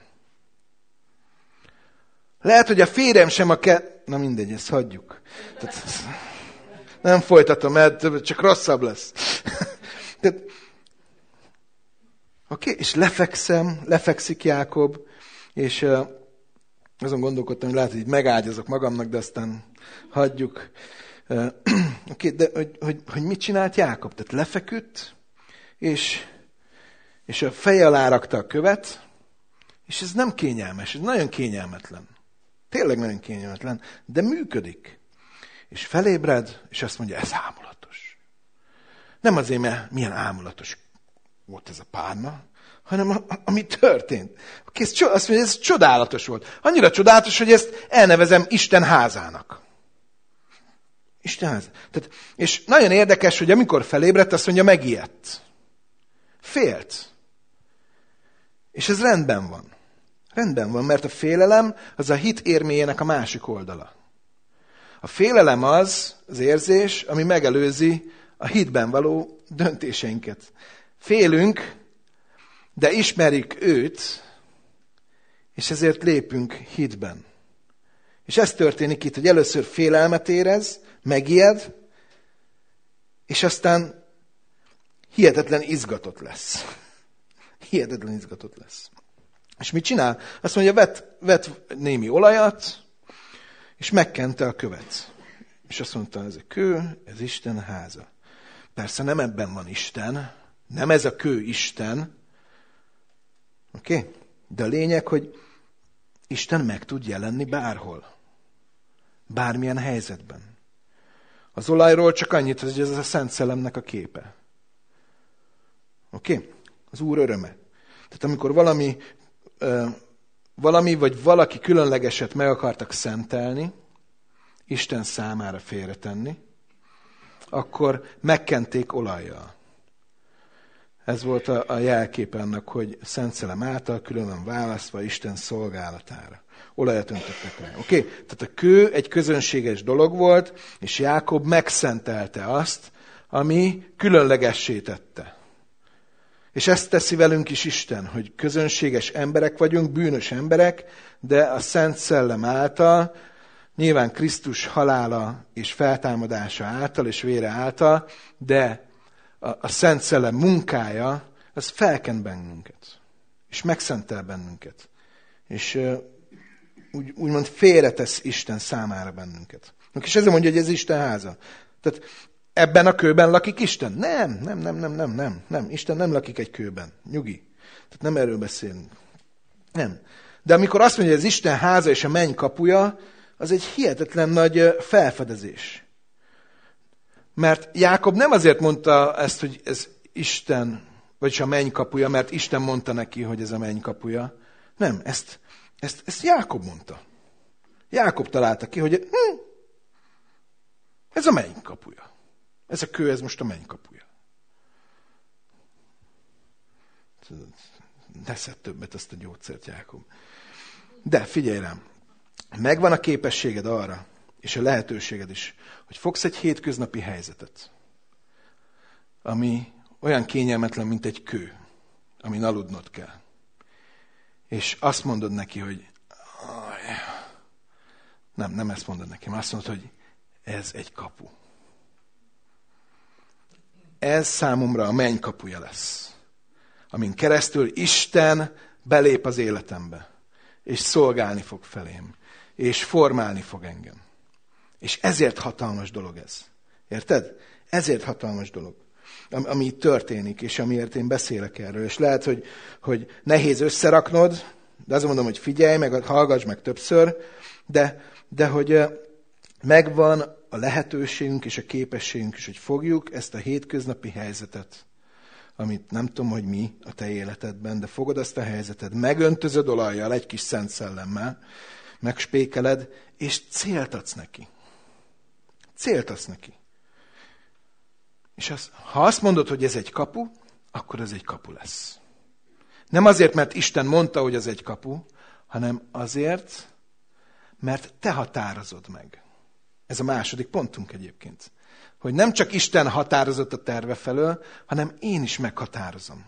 Lehet, hogy a férjem sem a ke... Na mindegy, ezt hagyjuk. Tehát, nem folytatom, mert csak rosszabb lesz. Tehát, oké, okay, és lefekszem, lefekszik Jákob, és uh, azon gondolkodtam, hogy lehet, hogy így megágyazok magamnak, de aztán hagyjuk. Uh, oké, okay, de hogy, hogy, hogy mit csinált Jákob? Tehát lefeküdt, és, és a feje alá rakta a követ, és ez nem kényelmes, ez nagyon kényelmetlen. Tényleg nagyon kényelmetlen, de működik. És felébred, és azt mondja, ez ámulatos. Nem azért, mert milyen ámulatos volt ez a párna, hanem ami történt. Azt mondja, ez csodálatos volt. Annyira csodálatos, hogy ezt elnevezem Isten házának. Isten ház. Tehát, és nagyon érdekes, hogy amikor felébredt, azt mondja, megijedt. Félt. És ez rendben van. Rendben van, mert a félelem az a hit érméjének a másik oldala. A félelem az, az érzés, ami megelőzi a hitben való döntéseinket. Félünk, de ismerjük őt, és ezért lépünk hitben. És ez történik itt, hogy először félelmet érez, megijed, és aztán hihetetlen izgatott lesz. Hihetetlen izgatott lesz. És mit csinál? Azt mondja, vett, vett némi olajat, és megkente a követ. És azt mondta, ez a kő, ez Isten háza. Persze nem ebben van Isten, nem ez a kő Isten, oké? Okay? De a lényeg, hogy Isten meg tud jelenni bárhol. Bármilyen helyzetben. Az olajról csak annyit, hogy ez a Szent Szellemnek a képe. Oké? Okay? Az Úr öröme. Tehát amikor valami ö, valami vagy valaki különlegeset meg akartak szentelni, Isten számára félretenni, akkor megkenték olajjal. Ez volt a, a jelkép annak, hogy Szent Szellem által külön választva Isten szolgálatára. Olajat öntöttek rá. Oké? Okay? Tehát a kő egy közönséges dolog volt, és Jákob megszentelte azt, ami különlegessé tette. És ezt teszi velünk is Isten, hogy közönséges emberek vagyunk, bűnös emberek, de a Szent Szellem által, nyilván Krisztus halála és feltámadása által és vére által, de a, a Szent Szellem munkája, az felkent bennünket. És megszentel bennünket. És uh, úgy, úgymond félretesz Isten számára bennünket. És ezzel mondja, hogy ez Isten háza. Tehát ebben a kőben lakik Isten? Nem, nem, nem, nem, nem, nem, nem. Isten nem lakik egy kőben. Nyugi. Tehát nem erről beszélünk. Nem. De amikor azt mondja, hogy ez Isten háza és a menny kapuja, az egy hihetetlen nagy felfedezés. Mert Jákob nem azért mondta ezt, hogy ez Isten, vagyis a menny kapuja, mert Isten mondta neki, hogy ez a menny kapuja. Nem, ezt, ezt, ezt Jákob mondta. Jákob találta ki, hogy hm, ez a menny kapuja. Ez a kő, ez most a menny kapuja. Ne szedd többet azt a gyógyszert, Jákob. De figyelj rám, megvan a képességed arra, és a lehetőséged is, hogy fogsz egy hétköznapi helyzetet, ami olyan kényelmetlen, mint egy kő, amin aludnod kell. És azt mondod neki, hogy nem, nem ezt mondod nekem, azt mondod, hogy ez egy kapu. Ez számomra a menny kapuja lesz, amin keresztül Isten belép az életembe, és szolgálni fog felém, és formálni fog engem. És ezért hatalmas dolog ez. Érted? Ezért hatalmas dolog, ami itt történik, és amiért én beszélek erről. És lehet, hogy, hogy nehéz összeraknod, de azt mondom, hogy figyelj, meg hallgass meg többször, de, de hogy megvan a lehetőségünk és a képességünk is, hogy fogjuk ezt a hétköznapi helyzetet, amit nem tudom, hogy mi a te életedben, de fogod azt a helyzetet, megöntözöd olajjal, egy kis Szent Szellemmel, megspékeled, és célt adsz neki. Célt adsz neki. És az, ha azt mondod, hogy ez egy kapu, akkor ez egy kapu lesz. Nem azért, mert Isten mondta, hogy ez egy kapu, hanem azért, mert te határozod meg. Ez a második pontunk egyébként. Hogy nem csak Isten határozott a terve felől, hanem én is meghatározom.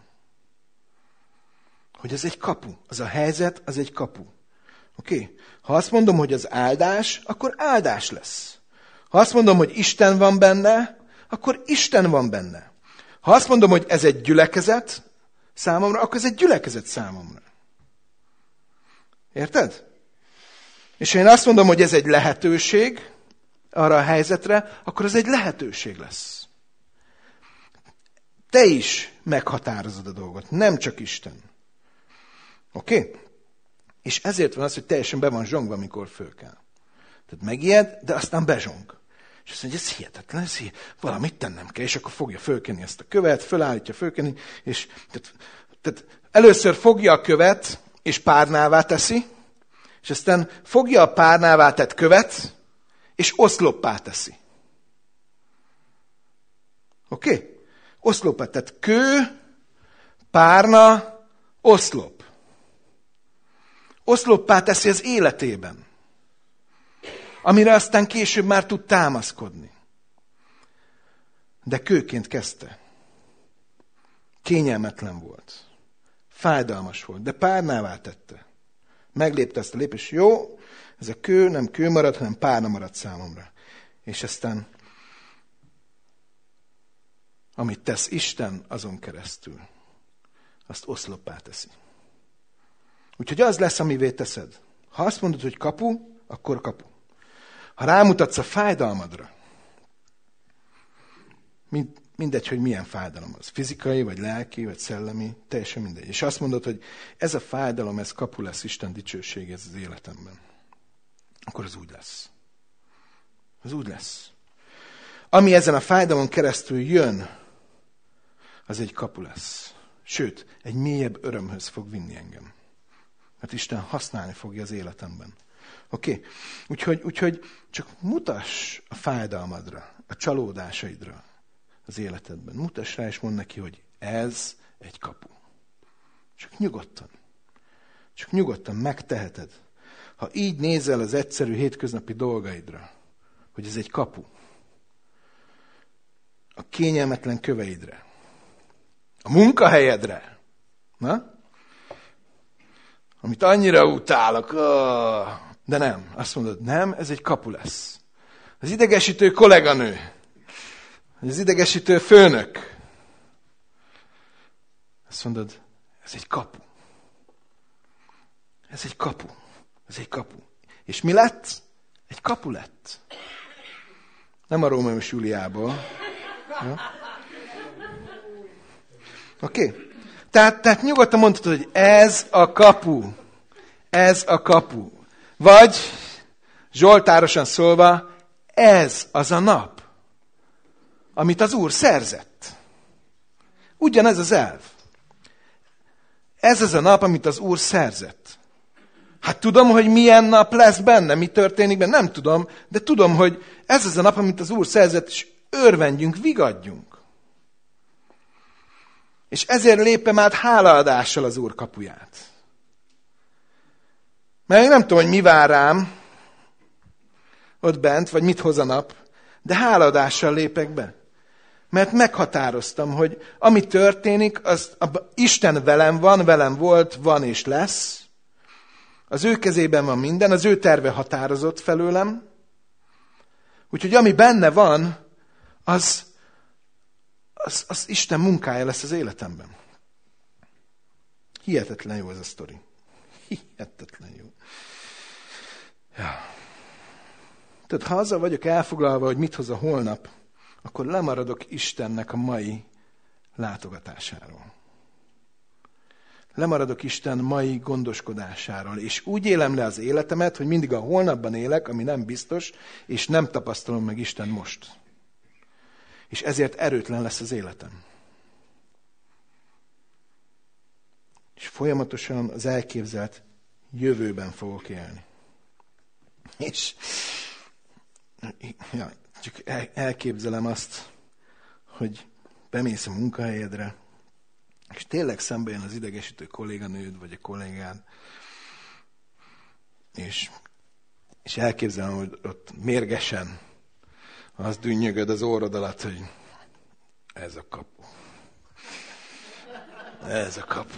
Hogy ez egy kapu. Az a helyzet, az egy kapu. Oké? Okay? Ha azt mondom, hogy az áldás, akkor áldás lesz. Ha azt mondom, hogy Isten van benne, akkor Isten van benne. Ha azt mondom, hogy ez egy gyülekezet számomra, akkor ez egy gyülekezet számomra. Érted? És ha én azt mondom, hogy ez egy lehetőség arra a helyzetre, akkor ez egy lehetőség lesz. Te is meghatározod a dolgot, nem csak Isten. Oké? Okay? És ezért van az, hogy teljesen be van zsongva, amikor föl kell. Tehát megijed, de aztán bezsong. És azt mondja, ez hihetetlen, ez hihetetlen, valamit tennem kell, és akkor fogja fölkenni ezt a követ, fölállítja fölkenni, és tehát, tehát először fogja a követ, és párnává teszi, és aztán fogja a párnává tett követ, és oszloppá teszi. Oké? Okay? Oszloppá, tehát kő, párna, oszlop. Oszloppá teszi az életében, amire aztán később már tud támaszkodni. De kőként kezdte. Kényelmetlen volt. Fájdalmas volt, de párnává tette. Meglépte ezt a lépést, jó, ez a kő nem kő marad, hanem párna marad számomra. És aztán, amit tesz Isten azon keresztül, azt oszloppá teszi. Úgyhogy az lesz, amivé teszed. Ha azt mondod, hogy kapu, akkor kapu. Ha rámutatsz a fájdalmadra, mind, mindegy, hogy milyen fájdalom az, fizikai, vagy lelki, vagy szellemi, teljesen mindegy. És azt mondod, hogy ez a fájdalom, ez kapu lesz Isten dicsőséghez az életemben. Akkor az úgy lesz. Az úgy lesz. Ami ezen a fájdalmon keresztül jön, az egy kapu lesz. Sőt, egy mélyebb örömhöz fog vinni engem. Hát Isten használni fogja az életemben. Oké? Okay? Úgyhogy, úgyhogy csak mutass a fájdalmadra, a csalódásaidra az életedben. Mutass rá, és mondd neki, hogy ez egy kapu. Csak nyugodtan. Csak nyugodtan megteheted. Ha így nézel az egyszerű hétköznapi dolgaidra, hogy ez egy kapu, a kényelmetlen köveidre, a munkahelyedre, na? Amit annyira utálok, oh, de nem. Azt mondod, nem, ez egy kapu lesz. Az idegesítő kolléganő, az idegesítő főnök. Azt mondod, ez egy kapu. Ez egy kapu. Ez egy kapu. És mi lett? Egy kapu lett. Nem a Rómeó és Júliából. Ja? Oké? Okay. Tehát, tehát nyugodtan mondhatod, hogy ez a kapu. Ez a kapu. Vagy, zsoltárosan szólva, ez az a nap, amit az Úr szerzett. Ugyanez az elv. Ez az a nap, amit az Úr szerzett. Hát tudom, hogy milyen nap lesz benne, mi történik benne, nem tudom, de tudom, hogy ez az a nap, amit az Úr szerzett, és örvendjünk, vigadjunk. És ezért lépem át hálaadással az Úr kapuját. Mert én nem tudom, hogy mi vár rám ott bent, vagy mit hoz a nap, de hálaadással lépek be. Mert meghatároztam, hogy ami történik, az Isten velem van, velem volt, van és lesz. Az ő kezében van minden, az ő terve határozott felőlem. Úgyhogy ami benne van, az, az, az Isten munkája lesz az életemben. Hihetetlen jó ez a sztori. Hihetetlen jó. Ja. Tudod, ha azzal vagyok elfoglalva, hogy mit hoz a holnap, akkor lemaradok Istennek a mai látogatásáról. Lemaradok Isten mai gondoskodásáról, és úgy élem le az életemet, hogy mindig a holnapban élek, ami nem biztos, és nem tapasztalom meg Isten most. És ezért erőtlen lesz az életem. És folyamatosan az elképzelt jövőben fogok élni. És ja, csak elképzelem azt, hogy bemész a munkahelyedre, és tényleg szembe jön az idegesítő kolléganőd, vagy a kollégád, és, és elképzelem, hogy ott mérgesen azt dünnyögöd az orrod alatt, hogy ez a kapu. Ez a kapu.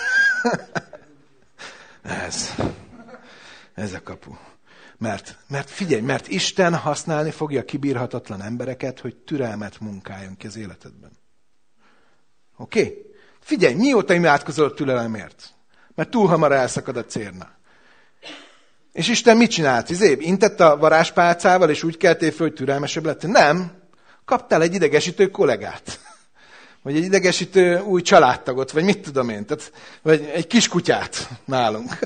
ez. Ez a kapu. Mert, mert figyelj, mert Isten használni fogja a kibírhatatlan embereket, hogy türelmet munkáljon ki az életedben. Oké? Okay? Figyelj, mióta imádkozol a türelemért? Mert túl hamar elszakad a cérna. És Isten mit csinált? Izé, intett a varázspálcával, és úgy keltél föl, hogy türelmesebb lettél? Nem. Kaptál egy idegesítő kollégát. Vagy egy idegesítő új családtagot, vagy mit tudom én. Tehát, vagy egy kiskutyát nálunk.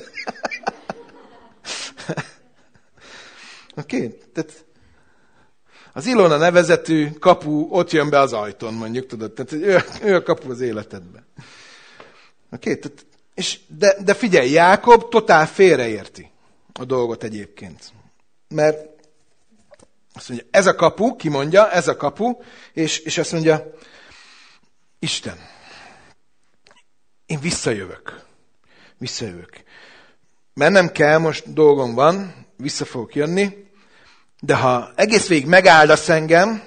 Oké? Okay? Tehát az Ilona nevezetű kapu ott jön be az ajtón, mondjuk, tudod? Tehát ő, ő a kapu az életedben. Oké? Okay? És de, de figyelj, Jákob totál félreérti a dolgot egyébként. Mert azt mondja, ez a kapu, ki mondja, ez a kapu, és, és azt mondja, Isten, én visszajövök. Visszajövök. Mennem kell, most dolgom van, vissza fogok jönni, de ha egész végig megáldasz engem,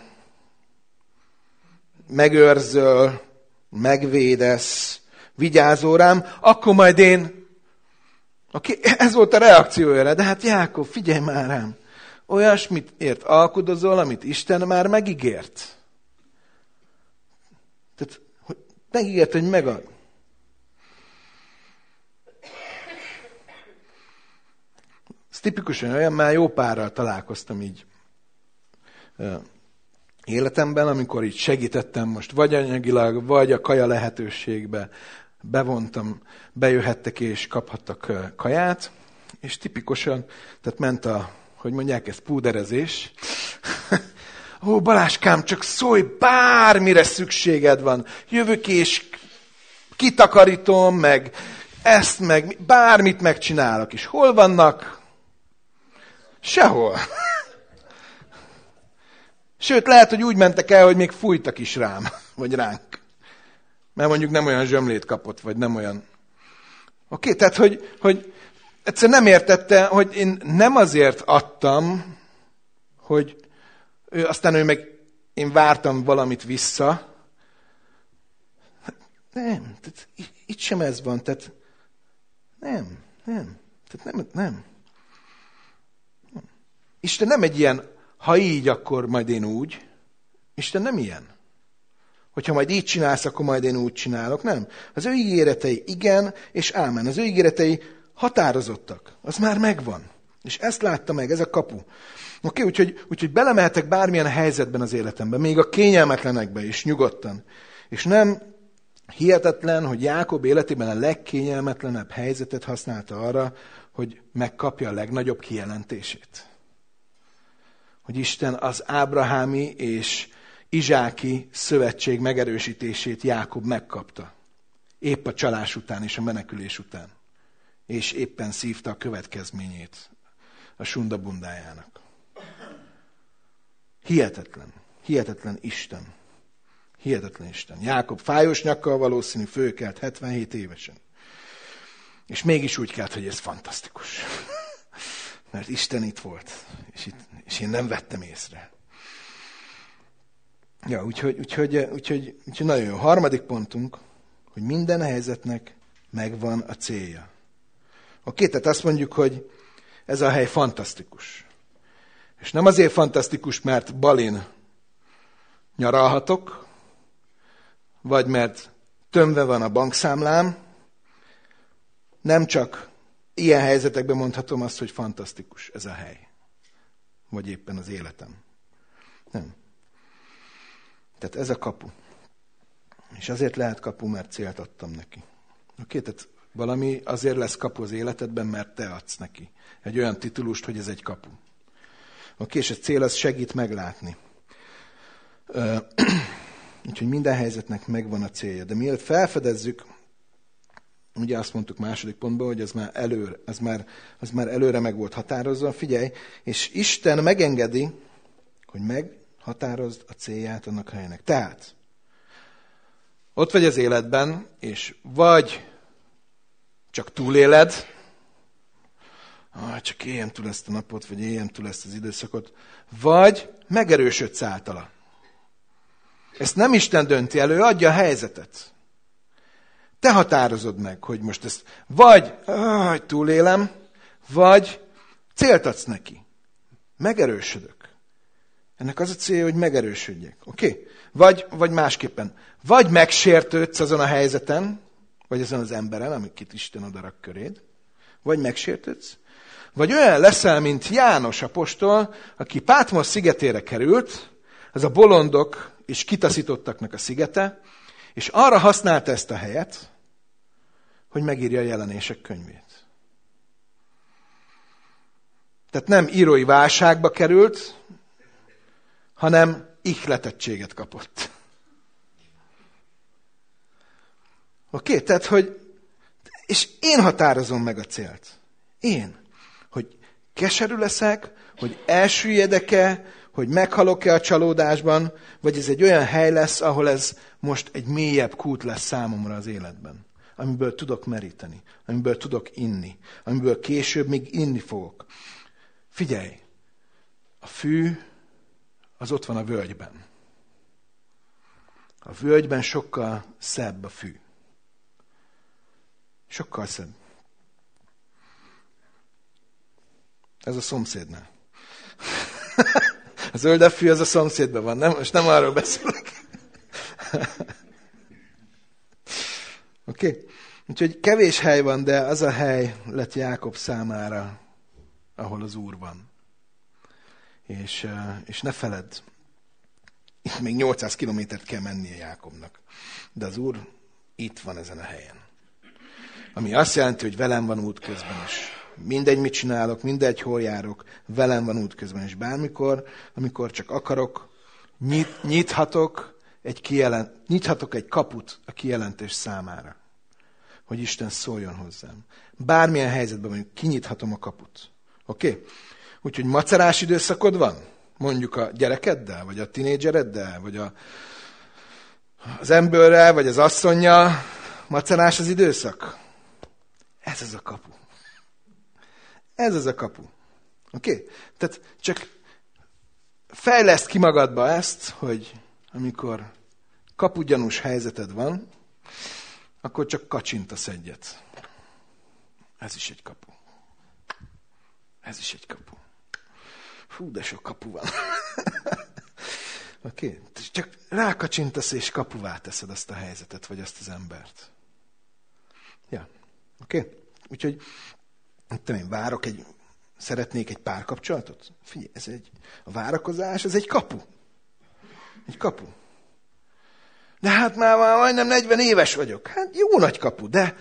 megőrzöl, megvédesz, vigyázol rám, akkor majd én, okay, ez volt a reakciója, de hát Jákob, figyelj már rám, olyasmit ért alkudozol, amit Isten már megígért. Tehát, hogy megígért, hogy megad. Ez tipikusan olyan, már jó párral találkoztam így életemben, amikor így segítettem most, vagy anyagilag, vagy a kaja lehetőségbe bevontam, bejöhettek és kaphattak kaját, és tipikusan, tehát ment a, hogy mondják, ez púderezés. Ó, Baláskám, csak szólj, bármire szükséged van. Jövök és kitakarítom, meg ezt meg, bármit megcsinálok. És hol vannak? Sehol. Sőt, lehet, hogy úgy mentek el, hogy még fújtak is rám, vagy ránk. Mert mondjuk nem olyan zsömlét kapott, vagy nem olyan. Oké, okay, tehát, hogy, hogy egyszerűen nem értette, hogy én nem azért adtam, hogy ő, aztán ő meg, én vártam valamit vissza. Nem, tehát itt sem ez van, tehát nem, nem, tehát nem, nem. Isten nem egy ilyen, ha így, akkor majd én úgy. Isten nem ilyen. Hogyha majd így csinálsz, akkor majd én úgy csinálok. Nem. Az ő ígéretei igen, és ámen. Az ő ígéretei határozottak. Az már megvan. És ezt látta meg, ez a kapu. Oké, okay, úgyhogy, úgyhogy belemehetek bármilyen helyzetben az életemben, még a kényelmetlenekbe is, nyugodtan. És nem hihetetlen, hogy Jákob életében a legkényelmetlenebb helyzetet használta arra, hogy megkapja a legnagyobb kijelentését. Hogy Isten az ábrahámi és izsáki szövetség megerősítését Jákob megkapta. Épp a csalás után és a menekülés után. És éppen szívta a következményét a sundabundájának. Hihetetlen. Hihetetlen Isten. Hihetetlen Isten. Jákob fájós nyakkal valószínű fölkelt hetvenhét évesen. És mégis úgy kelt, hogy ez fantasztikus. Mert Isten itt volt, és, itt, és én nem vettem észre. Ja, úgyhogy, úgyhogy, úgyhogy, úgyhogy nagyon jó. Harmadik pontunk, hogy minden helyzetnek megvan a célja. Oké, tehát azt mondjuk, hogy ez a hely fantasztikus. És nem azért fantasztikus, mert Balin nyaralhatok, vagy mert tömve van a bankszámlám, nem csak ilyen helyzetekben mondhatom azt, hogy fantasztikus ez a hely. Vagy éppen az életem. Nem. Tehát ez a kapu. És azért lehet kapu, mert célt adtam neki. Oké, tehát valami azért lesz kapu az életedben, mert te adsz neki. Egy olyan titulust, hogy ez egy kapu. Oké, és a cél az segít meglátni. Úgyhogy minden helyzetnek megvan a célja. De mielőtt felfedezzük, ugye azt mondtuk második pontban, hogy az már, előre, az már, az már előre meg volt határozva. Figyelj, és Isten megengedi, hogy meghatározd a célját annak a helynek. Tehát, ott vagy az életben, és vagy csak túléled, ah, csak éljem túl ezt a napot, vagy éljem túl ezt az időszakot, vagy megerősödsz általa. Ezt nem Isten dönti elő, adja a helyzetet. Te határozod meg, hogy most ezt vagy ah, túlélem, vagy célt adsz neki. Megerősödök. Ennek az a célja, hogy megerősödjek. Oké? Okay? Vagy, vagy másképpen. Vagy megsértődsz azon a helyzeten, vagy azon az emberen, amiket Isten odarak köréd, vagy megsértődsz, vagy olyan leszel, mint János apostol, aki Pátmos szigetére került, az a bolondok és kitaszítottaknak a szigete, és arra használta ezt a helyet, hogy megírja a jelenések könyvét. Tehát nem írói válságba került, hanem ihletettséget kapott. Oké, okay? Tehát, hogy és én határozom meg a célt. Én. Hogy keserű leszek, hogy elsüllyedek-e, hogy meghalok-e a csalódásban, vagy ez egy olyan hely lesz, ahol ez most egy mélyebb kút lesz számomra az életben. Amiből tudok meríteni, amiből tudok inni, amiből később még inni fogok. Figyelj, a fű az ott van a völgyben. A völgyben sokkal szebb a fű. Sokkal szebb. Ez a szomszédnál. A zöldebb fű az a szomszédben van, nem? Most nem arról beszélek. Oké? Okay? Úgyhogy kevés hely van, de az a hely lett Jákob számára, ahol az Úr van. És, és ne feledd, itt még nyolcszáz kilométert kell mennie Jákobnak. De az Úr itt van ezen a helyen. Ami azt jelenti, hogy velem van útközben is. Mindegy, mit csinálok, mindegy, hol járok, velem van útközben is. Bármikor, amikor csak akarok, nyit, nyithatok, egy kijelent, nyithatok egy kaput a kijelentés számára. hogy Isten szóljon hozzám. Bármilyen helyzetben mondjuk kinyithatom a kaput. Oké? Okay? Úgyhogy macerás időszakod van? Mondjuk a gyerekeddel, vagy a tinédzsereddel, vagy a, az emberrel, vagy az asszonnyal. Macerás az időszak? Ez az a kapu. Ez az a kapu. Oké? Okay? Tehát csak fejleszd ki magadba ezt, hogy amikor kapugyanús helyzeted van, akkor csak kacsintasz egyet. Ez is egy kapu. Ez is egy kapu. Fú, de sok kapu van. Oké? Okay? Csak rákacsintasz és kapuvá teszed azt a helyzetet, vagy azt az embert. Ja. Oké? Okay? Úgyhogy tudom én, várok egy, szeretnék egy párkapcsolatot? Figyelj, ez egy, a várakozás, ez egy kapu. Egy kapu. De hát már, már majdnem negyven éves vagyok. Hát jó nagy kapu, de...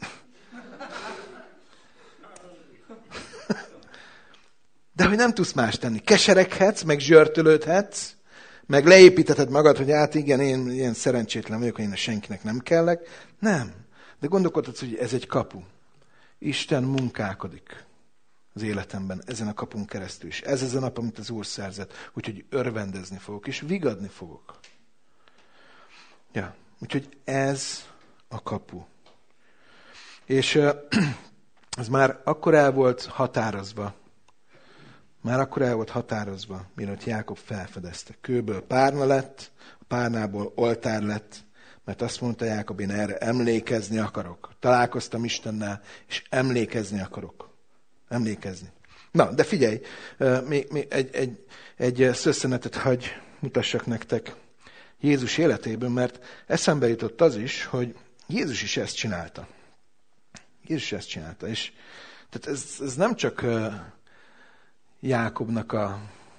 De hogy nem tudsz más tenni. Kesereghetsz, meg zsörtölődhetsz, meg leépíteted magad, hogy hát igen, én ilyen szerencsétlen vagyok, hogy én senkinek nem kellek. Nem. De gondolkodhatsz, hogy ez egy kapu. Isten munkálkodik az életemben, ezen a kapun keresztül is. Ez az a nap, amit az Úr szerzett. Úgyhogy örvendezni fogok, és vigadni fogok. Ja, úgyhogy ez a kapu. És uh, ez már akkor el volt határozva, már akkor el volt határozva, mielőtt Jákob felfedezte. Kőből párna lett, a párnából oltár lett, mert azt mondta Jákob, én erre emlékezni akarok. Találkoztam Istennel, és emlékezni akarok. Emlékezni. Na, de figyelj, még, még egy, egy, egy szösszenetet hagy mutassak nektek Jézus életéből, mert eszembe jutott az is, hogy Jézus is ezt csinálta. Jézus ezt csinálta. És tehát ez, ez nem csak Jákobnak a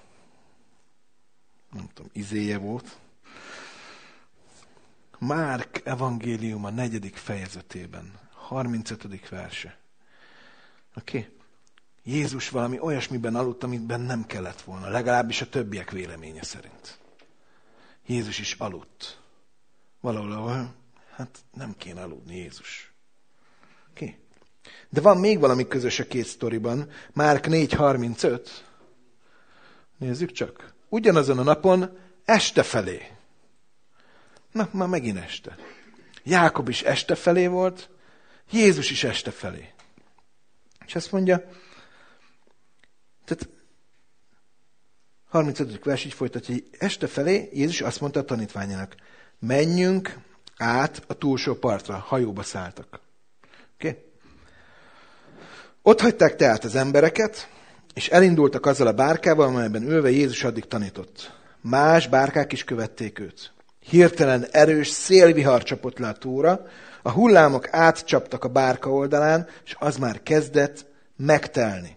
nem tudom, izéje volt. Márk evangélium a negyedik fejezetében, harmincötödik verse. Oké? Okay? Jézus valami olyasmiben aludt, amiben nem kellett volna, legalábbis a többiek véleménye szerint. Jézus is aludt. Valahol, hát nem kéne aludni Jézus. Oké? Okay. De van még valami közös a két sztoriban. Márk négy harmincöt. Nézzük csak. Ugyanazon a napon este felé. Na, már megint este. Jákob is este felé volt, Jézus is este felé. És azt mondja, tehát harmincötödik vers így folytatja, hogy este felé Jézus azt mondta a tanítványának, menjünk át a túlsó partra, hajóba szálltak. Oké? Okay? Ott hagyták tehát az embereket, és elindultak azzal a bárkával, amelyben ülve Jézus addig tanított. Más bárkák is követték őt. Hirtelen erős szélvihar csapott le a tóra, a hullámok átcsaptak a bárka oldalán, és az már kezdett megtelni.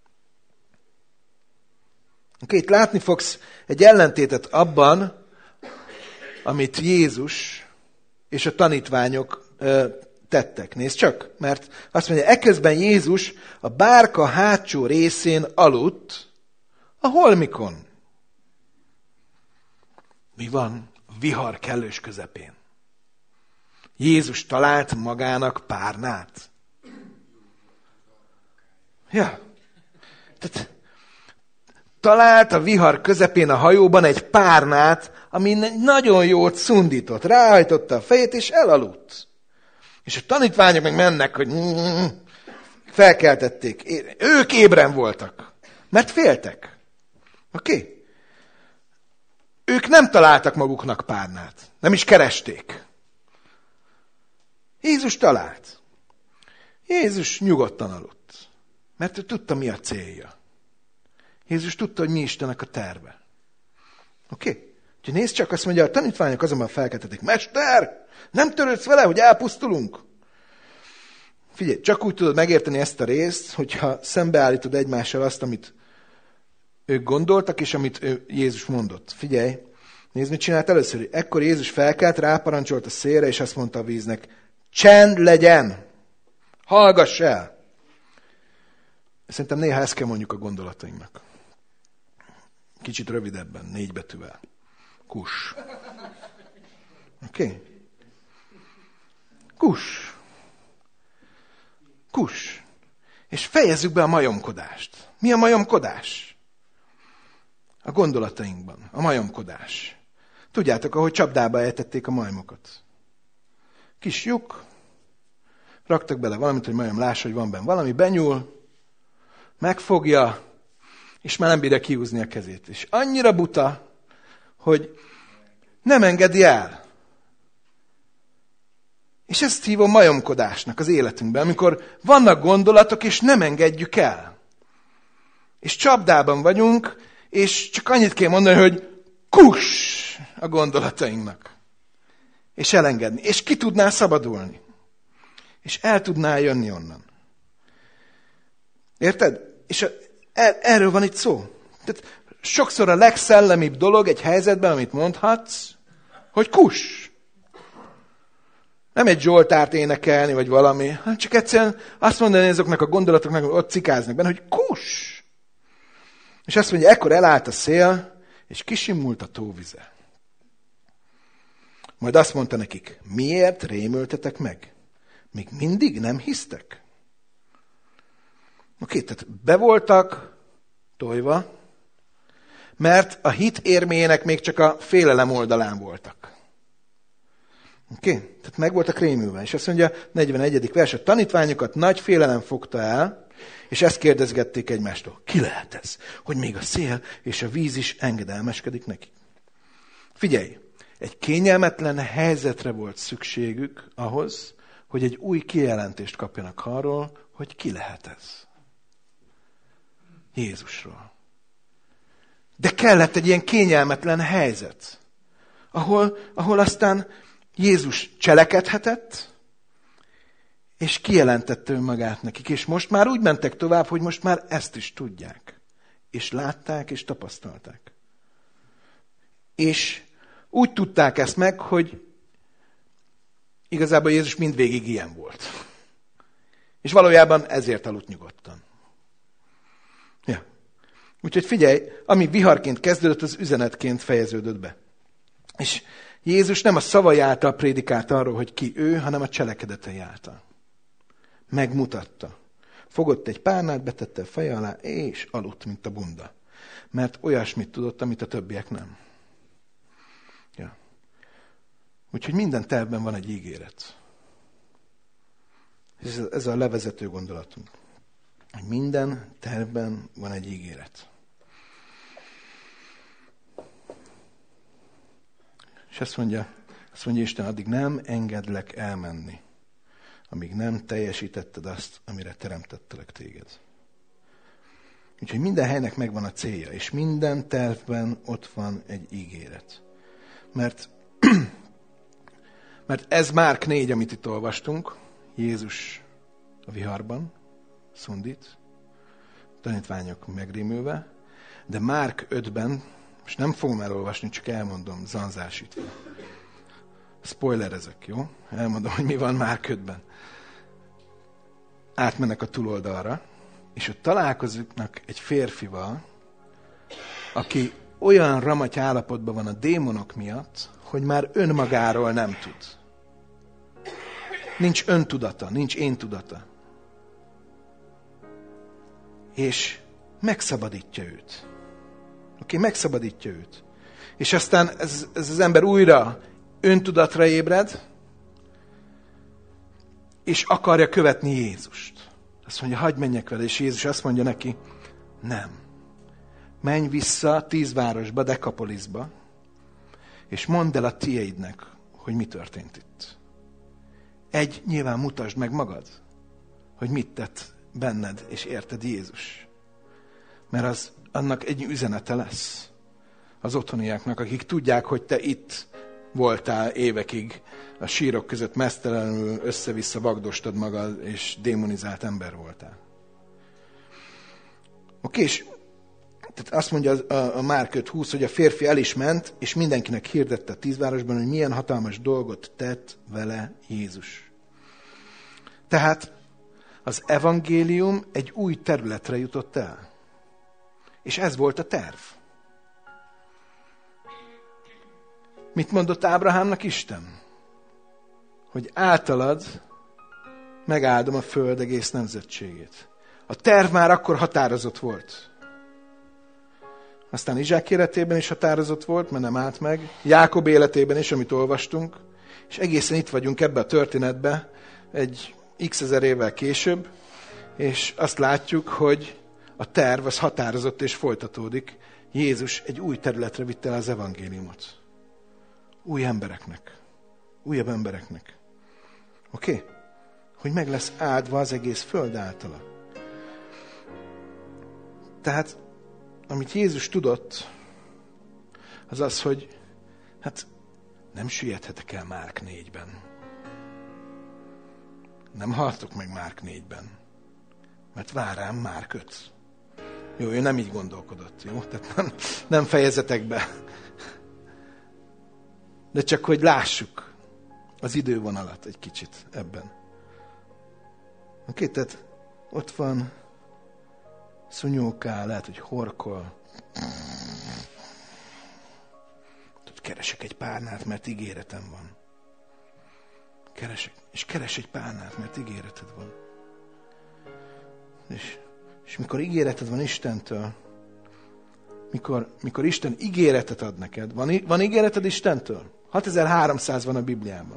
Okay, itt látni fogsz egy ellentétet abban, amit Jézus és a tanítványok ö, tettek. Nézd csak, mert azt mondja, eközben Jézus a bárka hátsó részén aludt a holmikon. Mi van? Vihar kellős közepén. Jézus talált magának párnát. Ja. Tehát talált a vihar közepén a hajóban egy párnát, ami nagyon jól szundított. Ráhajtotta a fejét, és elaludt. És a tanítványok meg mennek, hogy felkeltették. Ők ébren voltak. Mert féltek. Oké? Okay? Ők nem találtak maguknak párnát. Nem is keresték. Jézus talált. Jézus nyugodtan aludt. Mert ő tudta, mi a célja. Jézus tudta, hogy mi Istennek a terve. Oké? Okay? Úgyhogy nézd csak, azt mondja, a tanítványok azonban felkeltették. Mester, nem törődsz vele, hogy elpusztulunk? Figyelj, csak úgy tudod megérteni ezt a részt, hogyha szembeállítod egymással azt, amit ők gondoltak, és amit ő, Jézus mondott. Figyelj, nézd, mit csinált először. Ekkor Jézus felkelt, ráparancsolt a szélre, és azt mondta a víznek, csend legyen, hallgass el. Szerintem néha ezt kell mondjuk a gondolatainknak. Kicsit rövidebben, négy betűvel. Kus. Oké? Okay. Kus. Kus. És fejezzük be a majomkodást. Mi a majomkodás? A gondolatainkban. A majomkodás. Tudjátok, ahogy csapdába ejtették a majmokat. Kis lyuk, raktak bele valamit, hogy majom lássa, hogy van benne valami, benyúl, megfogja, és már nem bírja kiúzni a kezét. És annyira buta, hogy nem engedi el. És ezt hívom majomkodásnak az életünkben, amikor vannak gondolatok, és nem engedjük el. És csapdában vagyunk, és csak annyit kell mondani, hogy kus a gondolatainknak. És elengedni. És ki tudnál szabadulni. És el tudnál jönni onnan. Érted? És a, er, erről van itt szó. Tehát sokszor a legszellemibb dolog egy helyzetben, amit mondhatsz, hogy kus. Nem egy Zsoltárt énekelni, vagy valami, hanem csak egyszerűen azt mondani azoknak a gondolatoknak, hogy ott cikáznak benne, hogy kus. És azt mondja, ekkor elállt a szél, és kisimult a tóvize. Majd azt mondta nekik, miért rémültetek meg? Még mindig nem hisztek? Oké, tehát be voltak tojva, mert a hit érméjének még csak a félelem oldalán voltak. Oké? Okay? Tehát meg voltak rémülve. És azt mondja, negyvenegyedik vers, a tanítványokat nagy félelem fogta el, és ezt kérdezgették egymástól. Ki lehet ez, hogy még a szél és a víz is engedelmeskedik neki? Figyelj, egy kényelmetlen helyzetre volt szükségük ahhoz, hogy egy új kijelentést kapjanak arról, hogy ki lehet ez. Jézusról. De kellett egy ilyen kényelmetlen helyzet, ahol, ahol aztán Jézus cselekedhetett, és kijelentette önmagát nekik. És most már úgy mentek tovább, hogy most már ezt is tudják. És látták, és tapasztalták. És úgy tudták ezt meg, hogy igazából Jézus mindvégig ilyen volt. És valójában ezért aludt nyugodtan. Ja. Úgyhogy figyelj, ami viharként kezdődött, az üzenetként fejeződött be. És Jézus nem a szavai által prédikált arról, hogy ki ő, hanem a cselekedetei által. Megmutatta. Fogott egy párnát, betette a feje alá, és aludt, mint a bunda. Mert olyasmit tudott, amit a többiek nem. Ja. Úgyhogy minden tervben van egy ígéret. Ez, ez a levezető gondolatunk. Hogy minden tervben van egy ígéret. És azt mondja, azt mondja Isten, addig nem engedlek elmenni, amíg nem teljesítetted azt, amire teremtettelek téged. Úgyhogy minden helynek megvan a célja, és minden tervben ott van egy ígéret. Mert, mert ez Márk négy, amit itt olvastunk, Jézus a viharban szundít, tanítványok megrémülve, de Márk ötben, most nem fogom elolvasni, csak elmondom zanzásítva. Spoilerezek, jó? Elmondom, hogy mi van Márk ötben. Átmennek a túloldalra, és ott találkoznak egy férfival, aki olyan ramaty állapotban van a démonok miatt, hogy már önmagáról nem tud. Nincs öntudata, nincs én tudata. És megszabadítja őt. Oké, okay, megszabadítja őt. És aztán ez, ez az ember újra öntudatra ébred, és akarja követni Jézust. Azt mondja, hagyj menjek vele, és Jézus azt mondja neki, nem. Menj vissza tíz városba, Dekapoliszba, és mondd el a tieidnek, hogy mi történt itt. Egy, nyilván mutasd meg magad, hogy mit tett benned, és érted Jézus. Mert az annak egy üzenete lesz az otthoniaknak, akik tudják, hogy te itt voltál évekig, a sírok között meztelenül össze-vissza vagdostad magad, és démonizált ember voltál. Oké, és tehát azt mondja a, a Márk öt húsz, hogy a férfi el is ment, és mindenkinek hirdette a tízvárosban, hogy milyen hatalmas dolgot tett vele Jézus. Tehát az evangélium egy új területre jutott el. És ez volt a terv. Mit mondott Ábrahámnak Isten? Hogy általad megáldom a föld egész nemzetségét. A terv már akkor határozott volt. Aztán Izsák életében is határozott volt, mert nem állt meg. Jákob életében is, amit olvastunk. És egészen itt vagyunk ebbe a történetbe, egy x ezer évvel később, és azt látjuk, hogy a terv az határozott és folytatódik. Jézus egy új területre vitte el az evangéliumot. Új embereknek. Újabb embereknek. Oké? Okay? Hogy meg lesz áldva az egész föld általa. Tehát, amit Jézus tudott, az az, hogy hát nem süllyedhetek el Márk négyben. Nem haltok meg Márk négyben. Mert vár rám Márk öt. Jó, ő nem így gondolkodott, jó? Tehát nem, nem fejezetek be. De csak, hogy lássuk az idővonalat egy kicsit ebben. Oké, tehát ott van szunyóká, lehet, hogy horkol. Keresek egy párnát, mert ígéretem van. Keresek, és keres egy párnát, mert ígéreted van. És, és mikor ígéreted van Istentől, mikor, mikor Isten ígéretet ad neked, van, van ígéreted Istentől? hatezer-háromszáz van a Bibliában.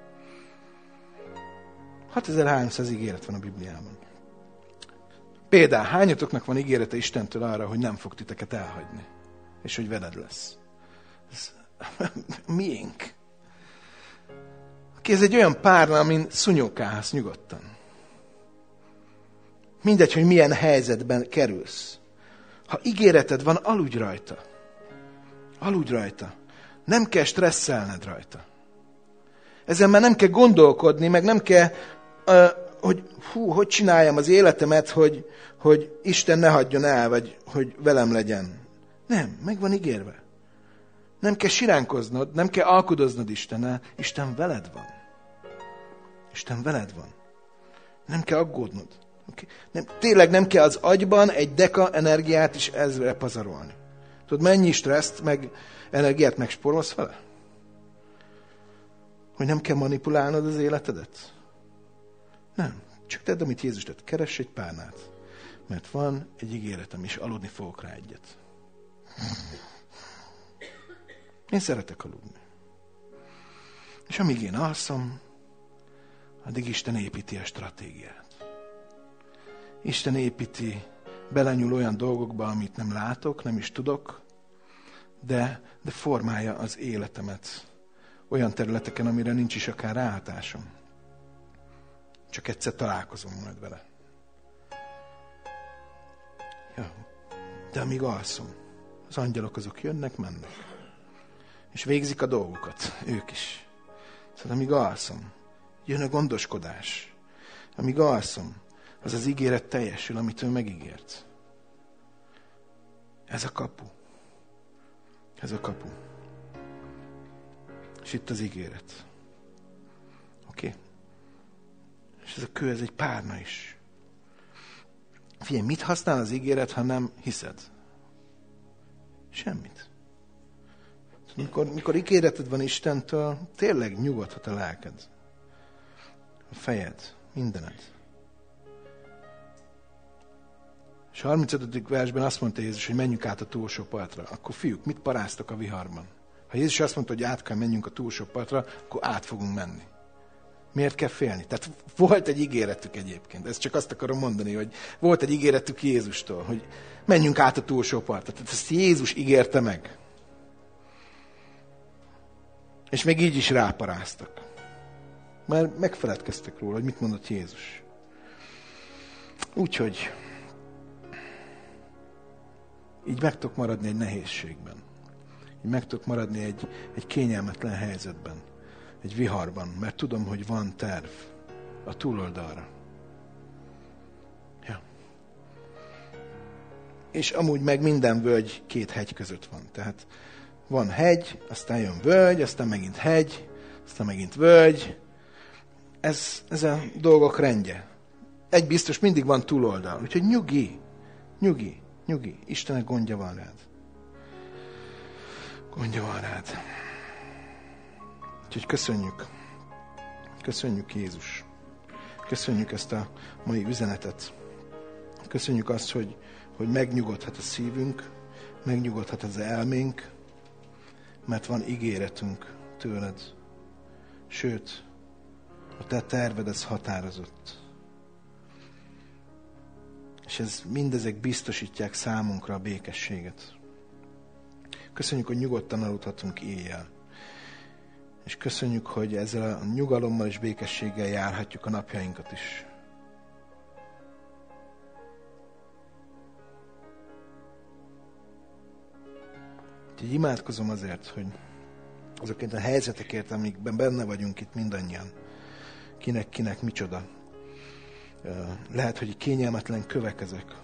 hatezer-háromszáz ígéret van a Bibliában. Például, hányatoknak van ígérete Istentől arra, hogy nem fog titeket elhagyni, és hogy veled lesz? Ez miénk? Ez egy olyan párna, amin szunyókához nyugodtan. Mindegy, hogy milyen helyzetben kerülsz. Ha ígéreted van, aludj rajta. Aludj rajta. Nem kell stresszelned rajta. Ezen már nem kell gondolkodni, meg nem kell, uh, hogy hú, hogy csináljam az életemet, hogy, hogy Isten ne hagyjon el, vagy hogy velem legyen. Nem, meg van ígérve. Nem kell siránkoznod, nem kell alkudoznod Istennel. Isten veled van. Isten veled van. Nem kell aggódnod. Okay? Nem, tényleg nem kell az agyban egy deka energiát is ezre pazarolni. Tudod, mennyi stresszt, meg energiát megspórolsz vele? Hogy nem kell manipulálnod az életedet? Nem. Csak tedd, amit Jézus tett. Keress egy párnát. Mert van egy ígéretem, és aludni fogok rá egyet. Én szeretek aludni. És amíg én alszom, addig Isten építi a stratégiát. Isten építi, belenyúl olyan dolgokba, amit nem látok, nem is tudok, de, de formálja az életemet olyan területeken, amire nincs is akár ráhatásom. Csak egyszer találkozom majd vele. Ja. De amíg alszom, az angyalok azok jönnek, mennek. És végzik a dolgokat, ők is. Szóval amíg alszom, jön a gondoskodás. Amíg alszom, az az ígéret teljesül, amit ő megígért. Ez a kapu. Ez a kapu. És itt az ígéret. Oké? Okay? És ez a kő, ez egy párna is. Figyelj, mit használ az ígéret, ha nem hiszed? Semmit. Mikor, mikor ígéreted van Istentől, tényleg nyugodhat a lelked. A fejed, mindened. És a harmincötödik versben azt mondta Jézus, hogy menjünk át a túlsó partra. Akkor fiúk, mit paráztok a viharban? Ha Jézus azt mondta, hogy át kell menjünk a túlsó partra, akkor át fogunk menni. Miért kell félni? Tehát volt egy ígéretük egyébként. Ezt csak azt akarom mondani, hogy volt egy ígéretük Jézustól, hogy menjünk át a túlsó partra. Tehát ezt Jézus ígérte meg. És még így is ráparáztak. Már megfeledkeztek róla, hogy mit mondott Jézus. Úgyhogy így meg tudok maradni egy nehézségben. Így meg tudok maradni egy, egy kényelmetlen helyzetben. Egy viharban, mert tudom, hogy van terv a túloldalra. Ja. És amúgy meg minden völgy két hegy között van. Tehát van hegy, aztán jön völgy, aztán megint hegy, aztán megint völgy. Ez, ez a dolgok rendje. Egy biztos, mindig van túloldal. Úgyhogy nyugi, nyugi, nyugi. Istennek gondja van rád. Gondja van rád. Úgyhogy köszönjük. Köszönjük, Jézus. Köszönjük ezt a mai üzenetet. Köszönjük azt, hogy, hogy megnyugodhat a szívünk, megnyugodhat az elménk, mert van ígéretünk tőled. Sőt, a te terved ez határozott. És ez mindezek biztosítják számunkra a békességet. Köszönjük, hogy nyugodtan aludhatunk éjjel. És köszönjük, hogy ezzel a nyugalommal és békességgel járhatjuk a napjainkat is. Úgyhogy imádkozom azért, hogy azokért a helyzetekért, amikben benne vagyunk itt mindannyian, kinek-kinek micsoda. Lehet, hogy kényelmetlen kövek ezek.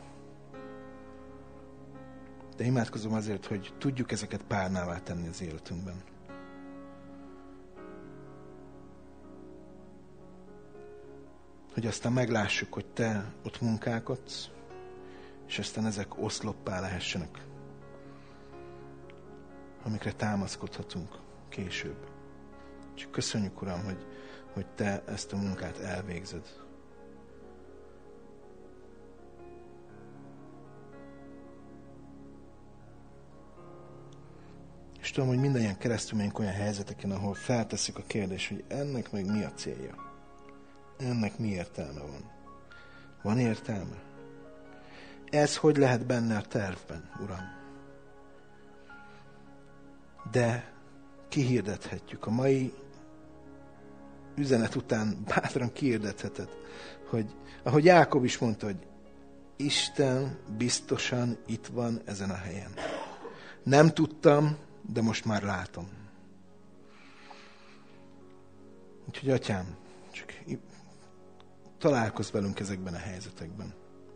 De imádkozom azért, hogy tudjuk ezeket párnává tenni az életünkben. Hogy aztán meglássuk, hogy te ott munkálkodsz, és aztán ezek oszloppá lehessenek, amikre támaszkodhatunk később. Csak köszönjük, Uram, hogy, hogy te ezt a munkát elvégzed. És tudom, hogy mindannyian keresztül megyünk olyan helyzeteken, ahol felteszik a kérdést, hogy ennek meg mi a célja? Ennek mi értelme van? Van értelme? Ez hogy lehet benne a tervben, Uram? De kihirdethetjük. A mai üzenet után bátran kihirdethheted, hogy ahogy Jákob is mondta, hogy Isten biztosan itt van ezen a helyen. Nem tudtam, de most már látom. Úgyhogy, Atyám, csak találkozz velünk ezekben a helyzetekben.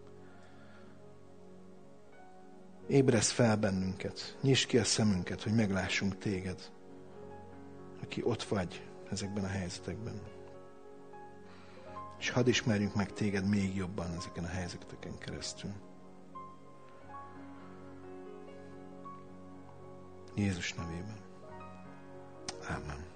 Ébresz fel bennünket, nyisd ki a szemünket, hogy meglássunk téged, aki ott vagy ezekben a helyzetekben. És hadd ismerjünk meg téged még jobban ezeken a helyzeteken keresztül. Jézus nevében. Ámen.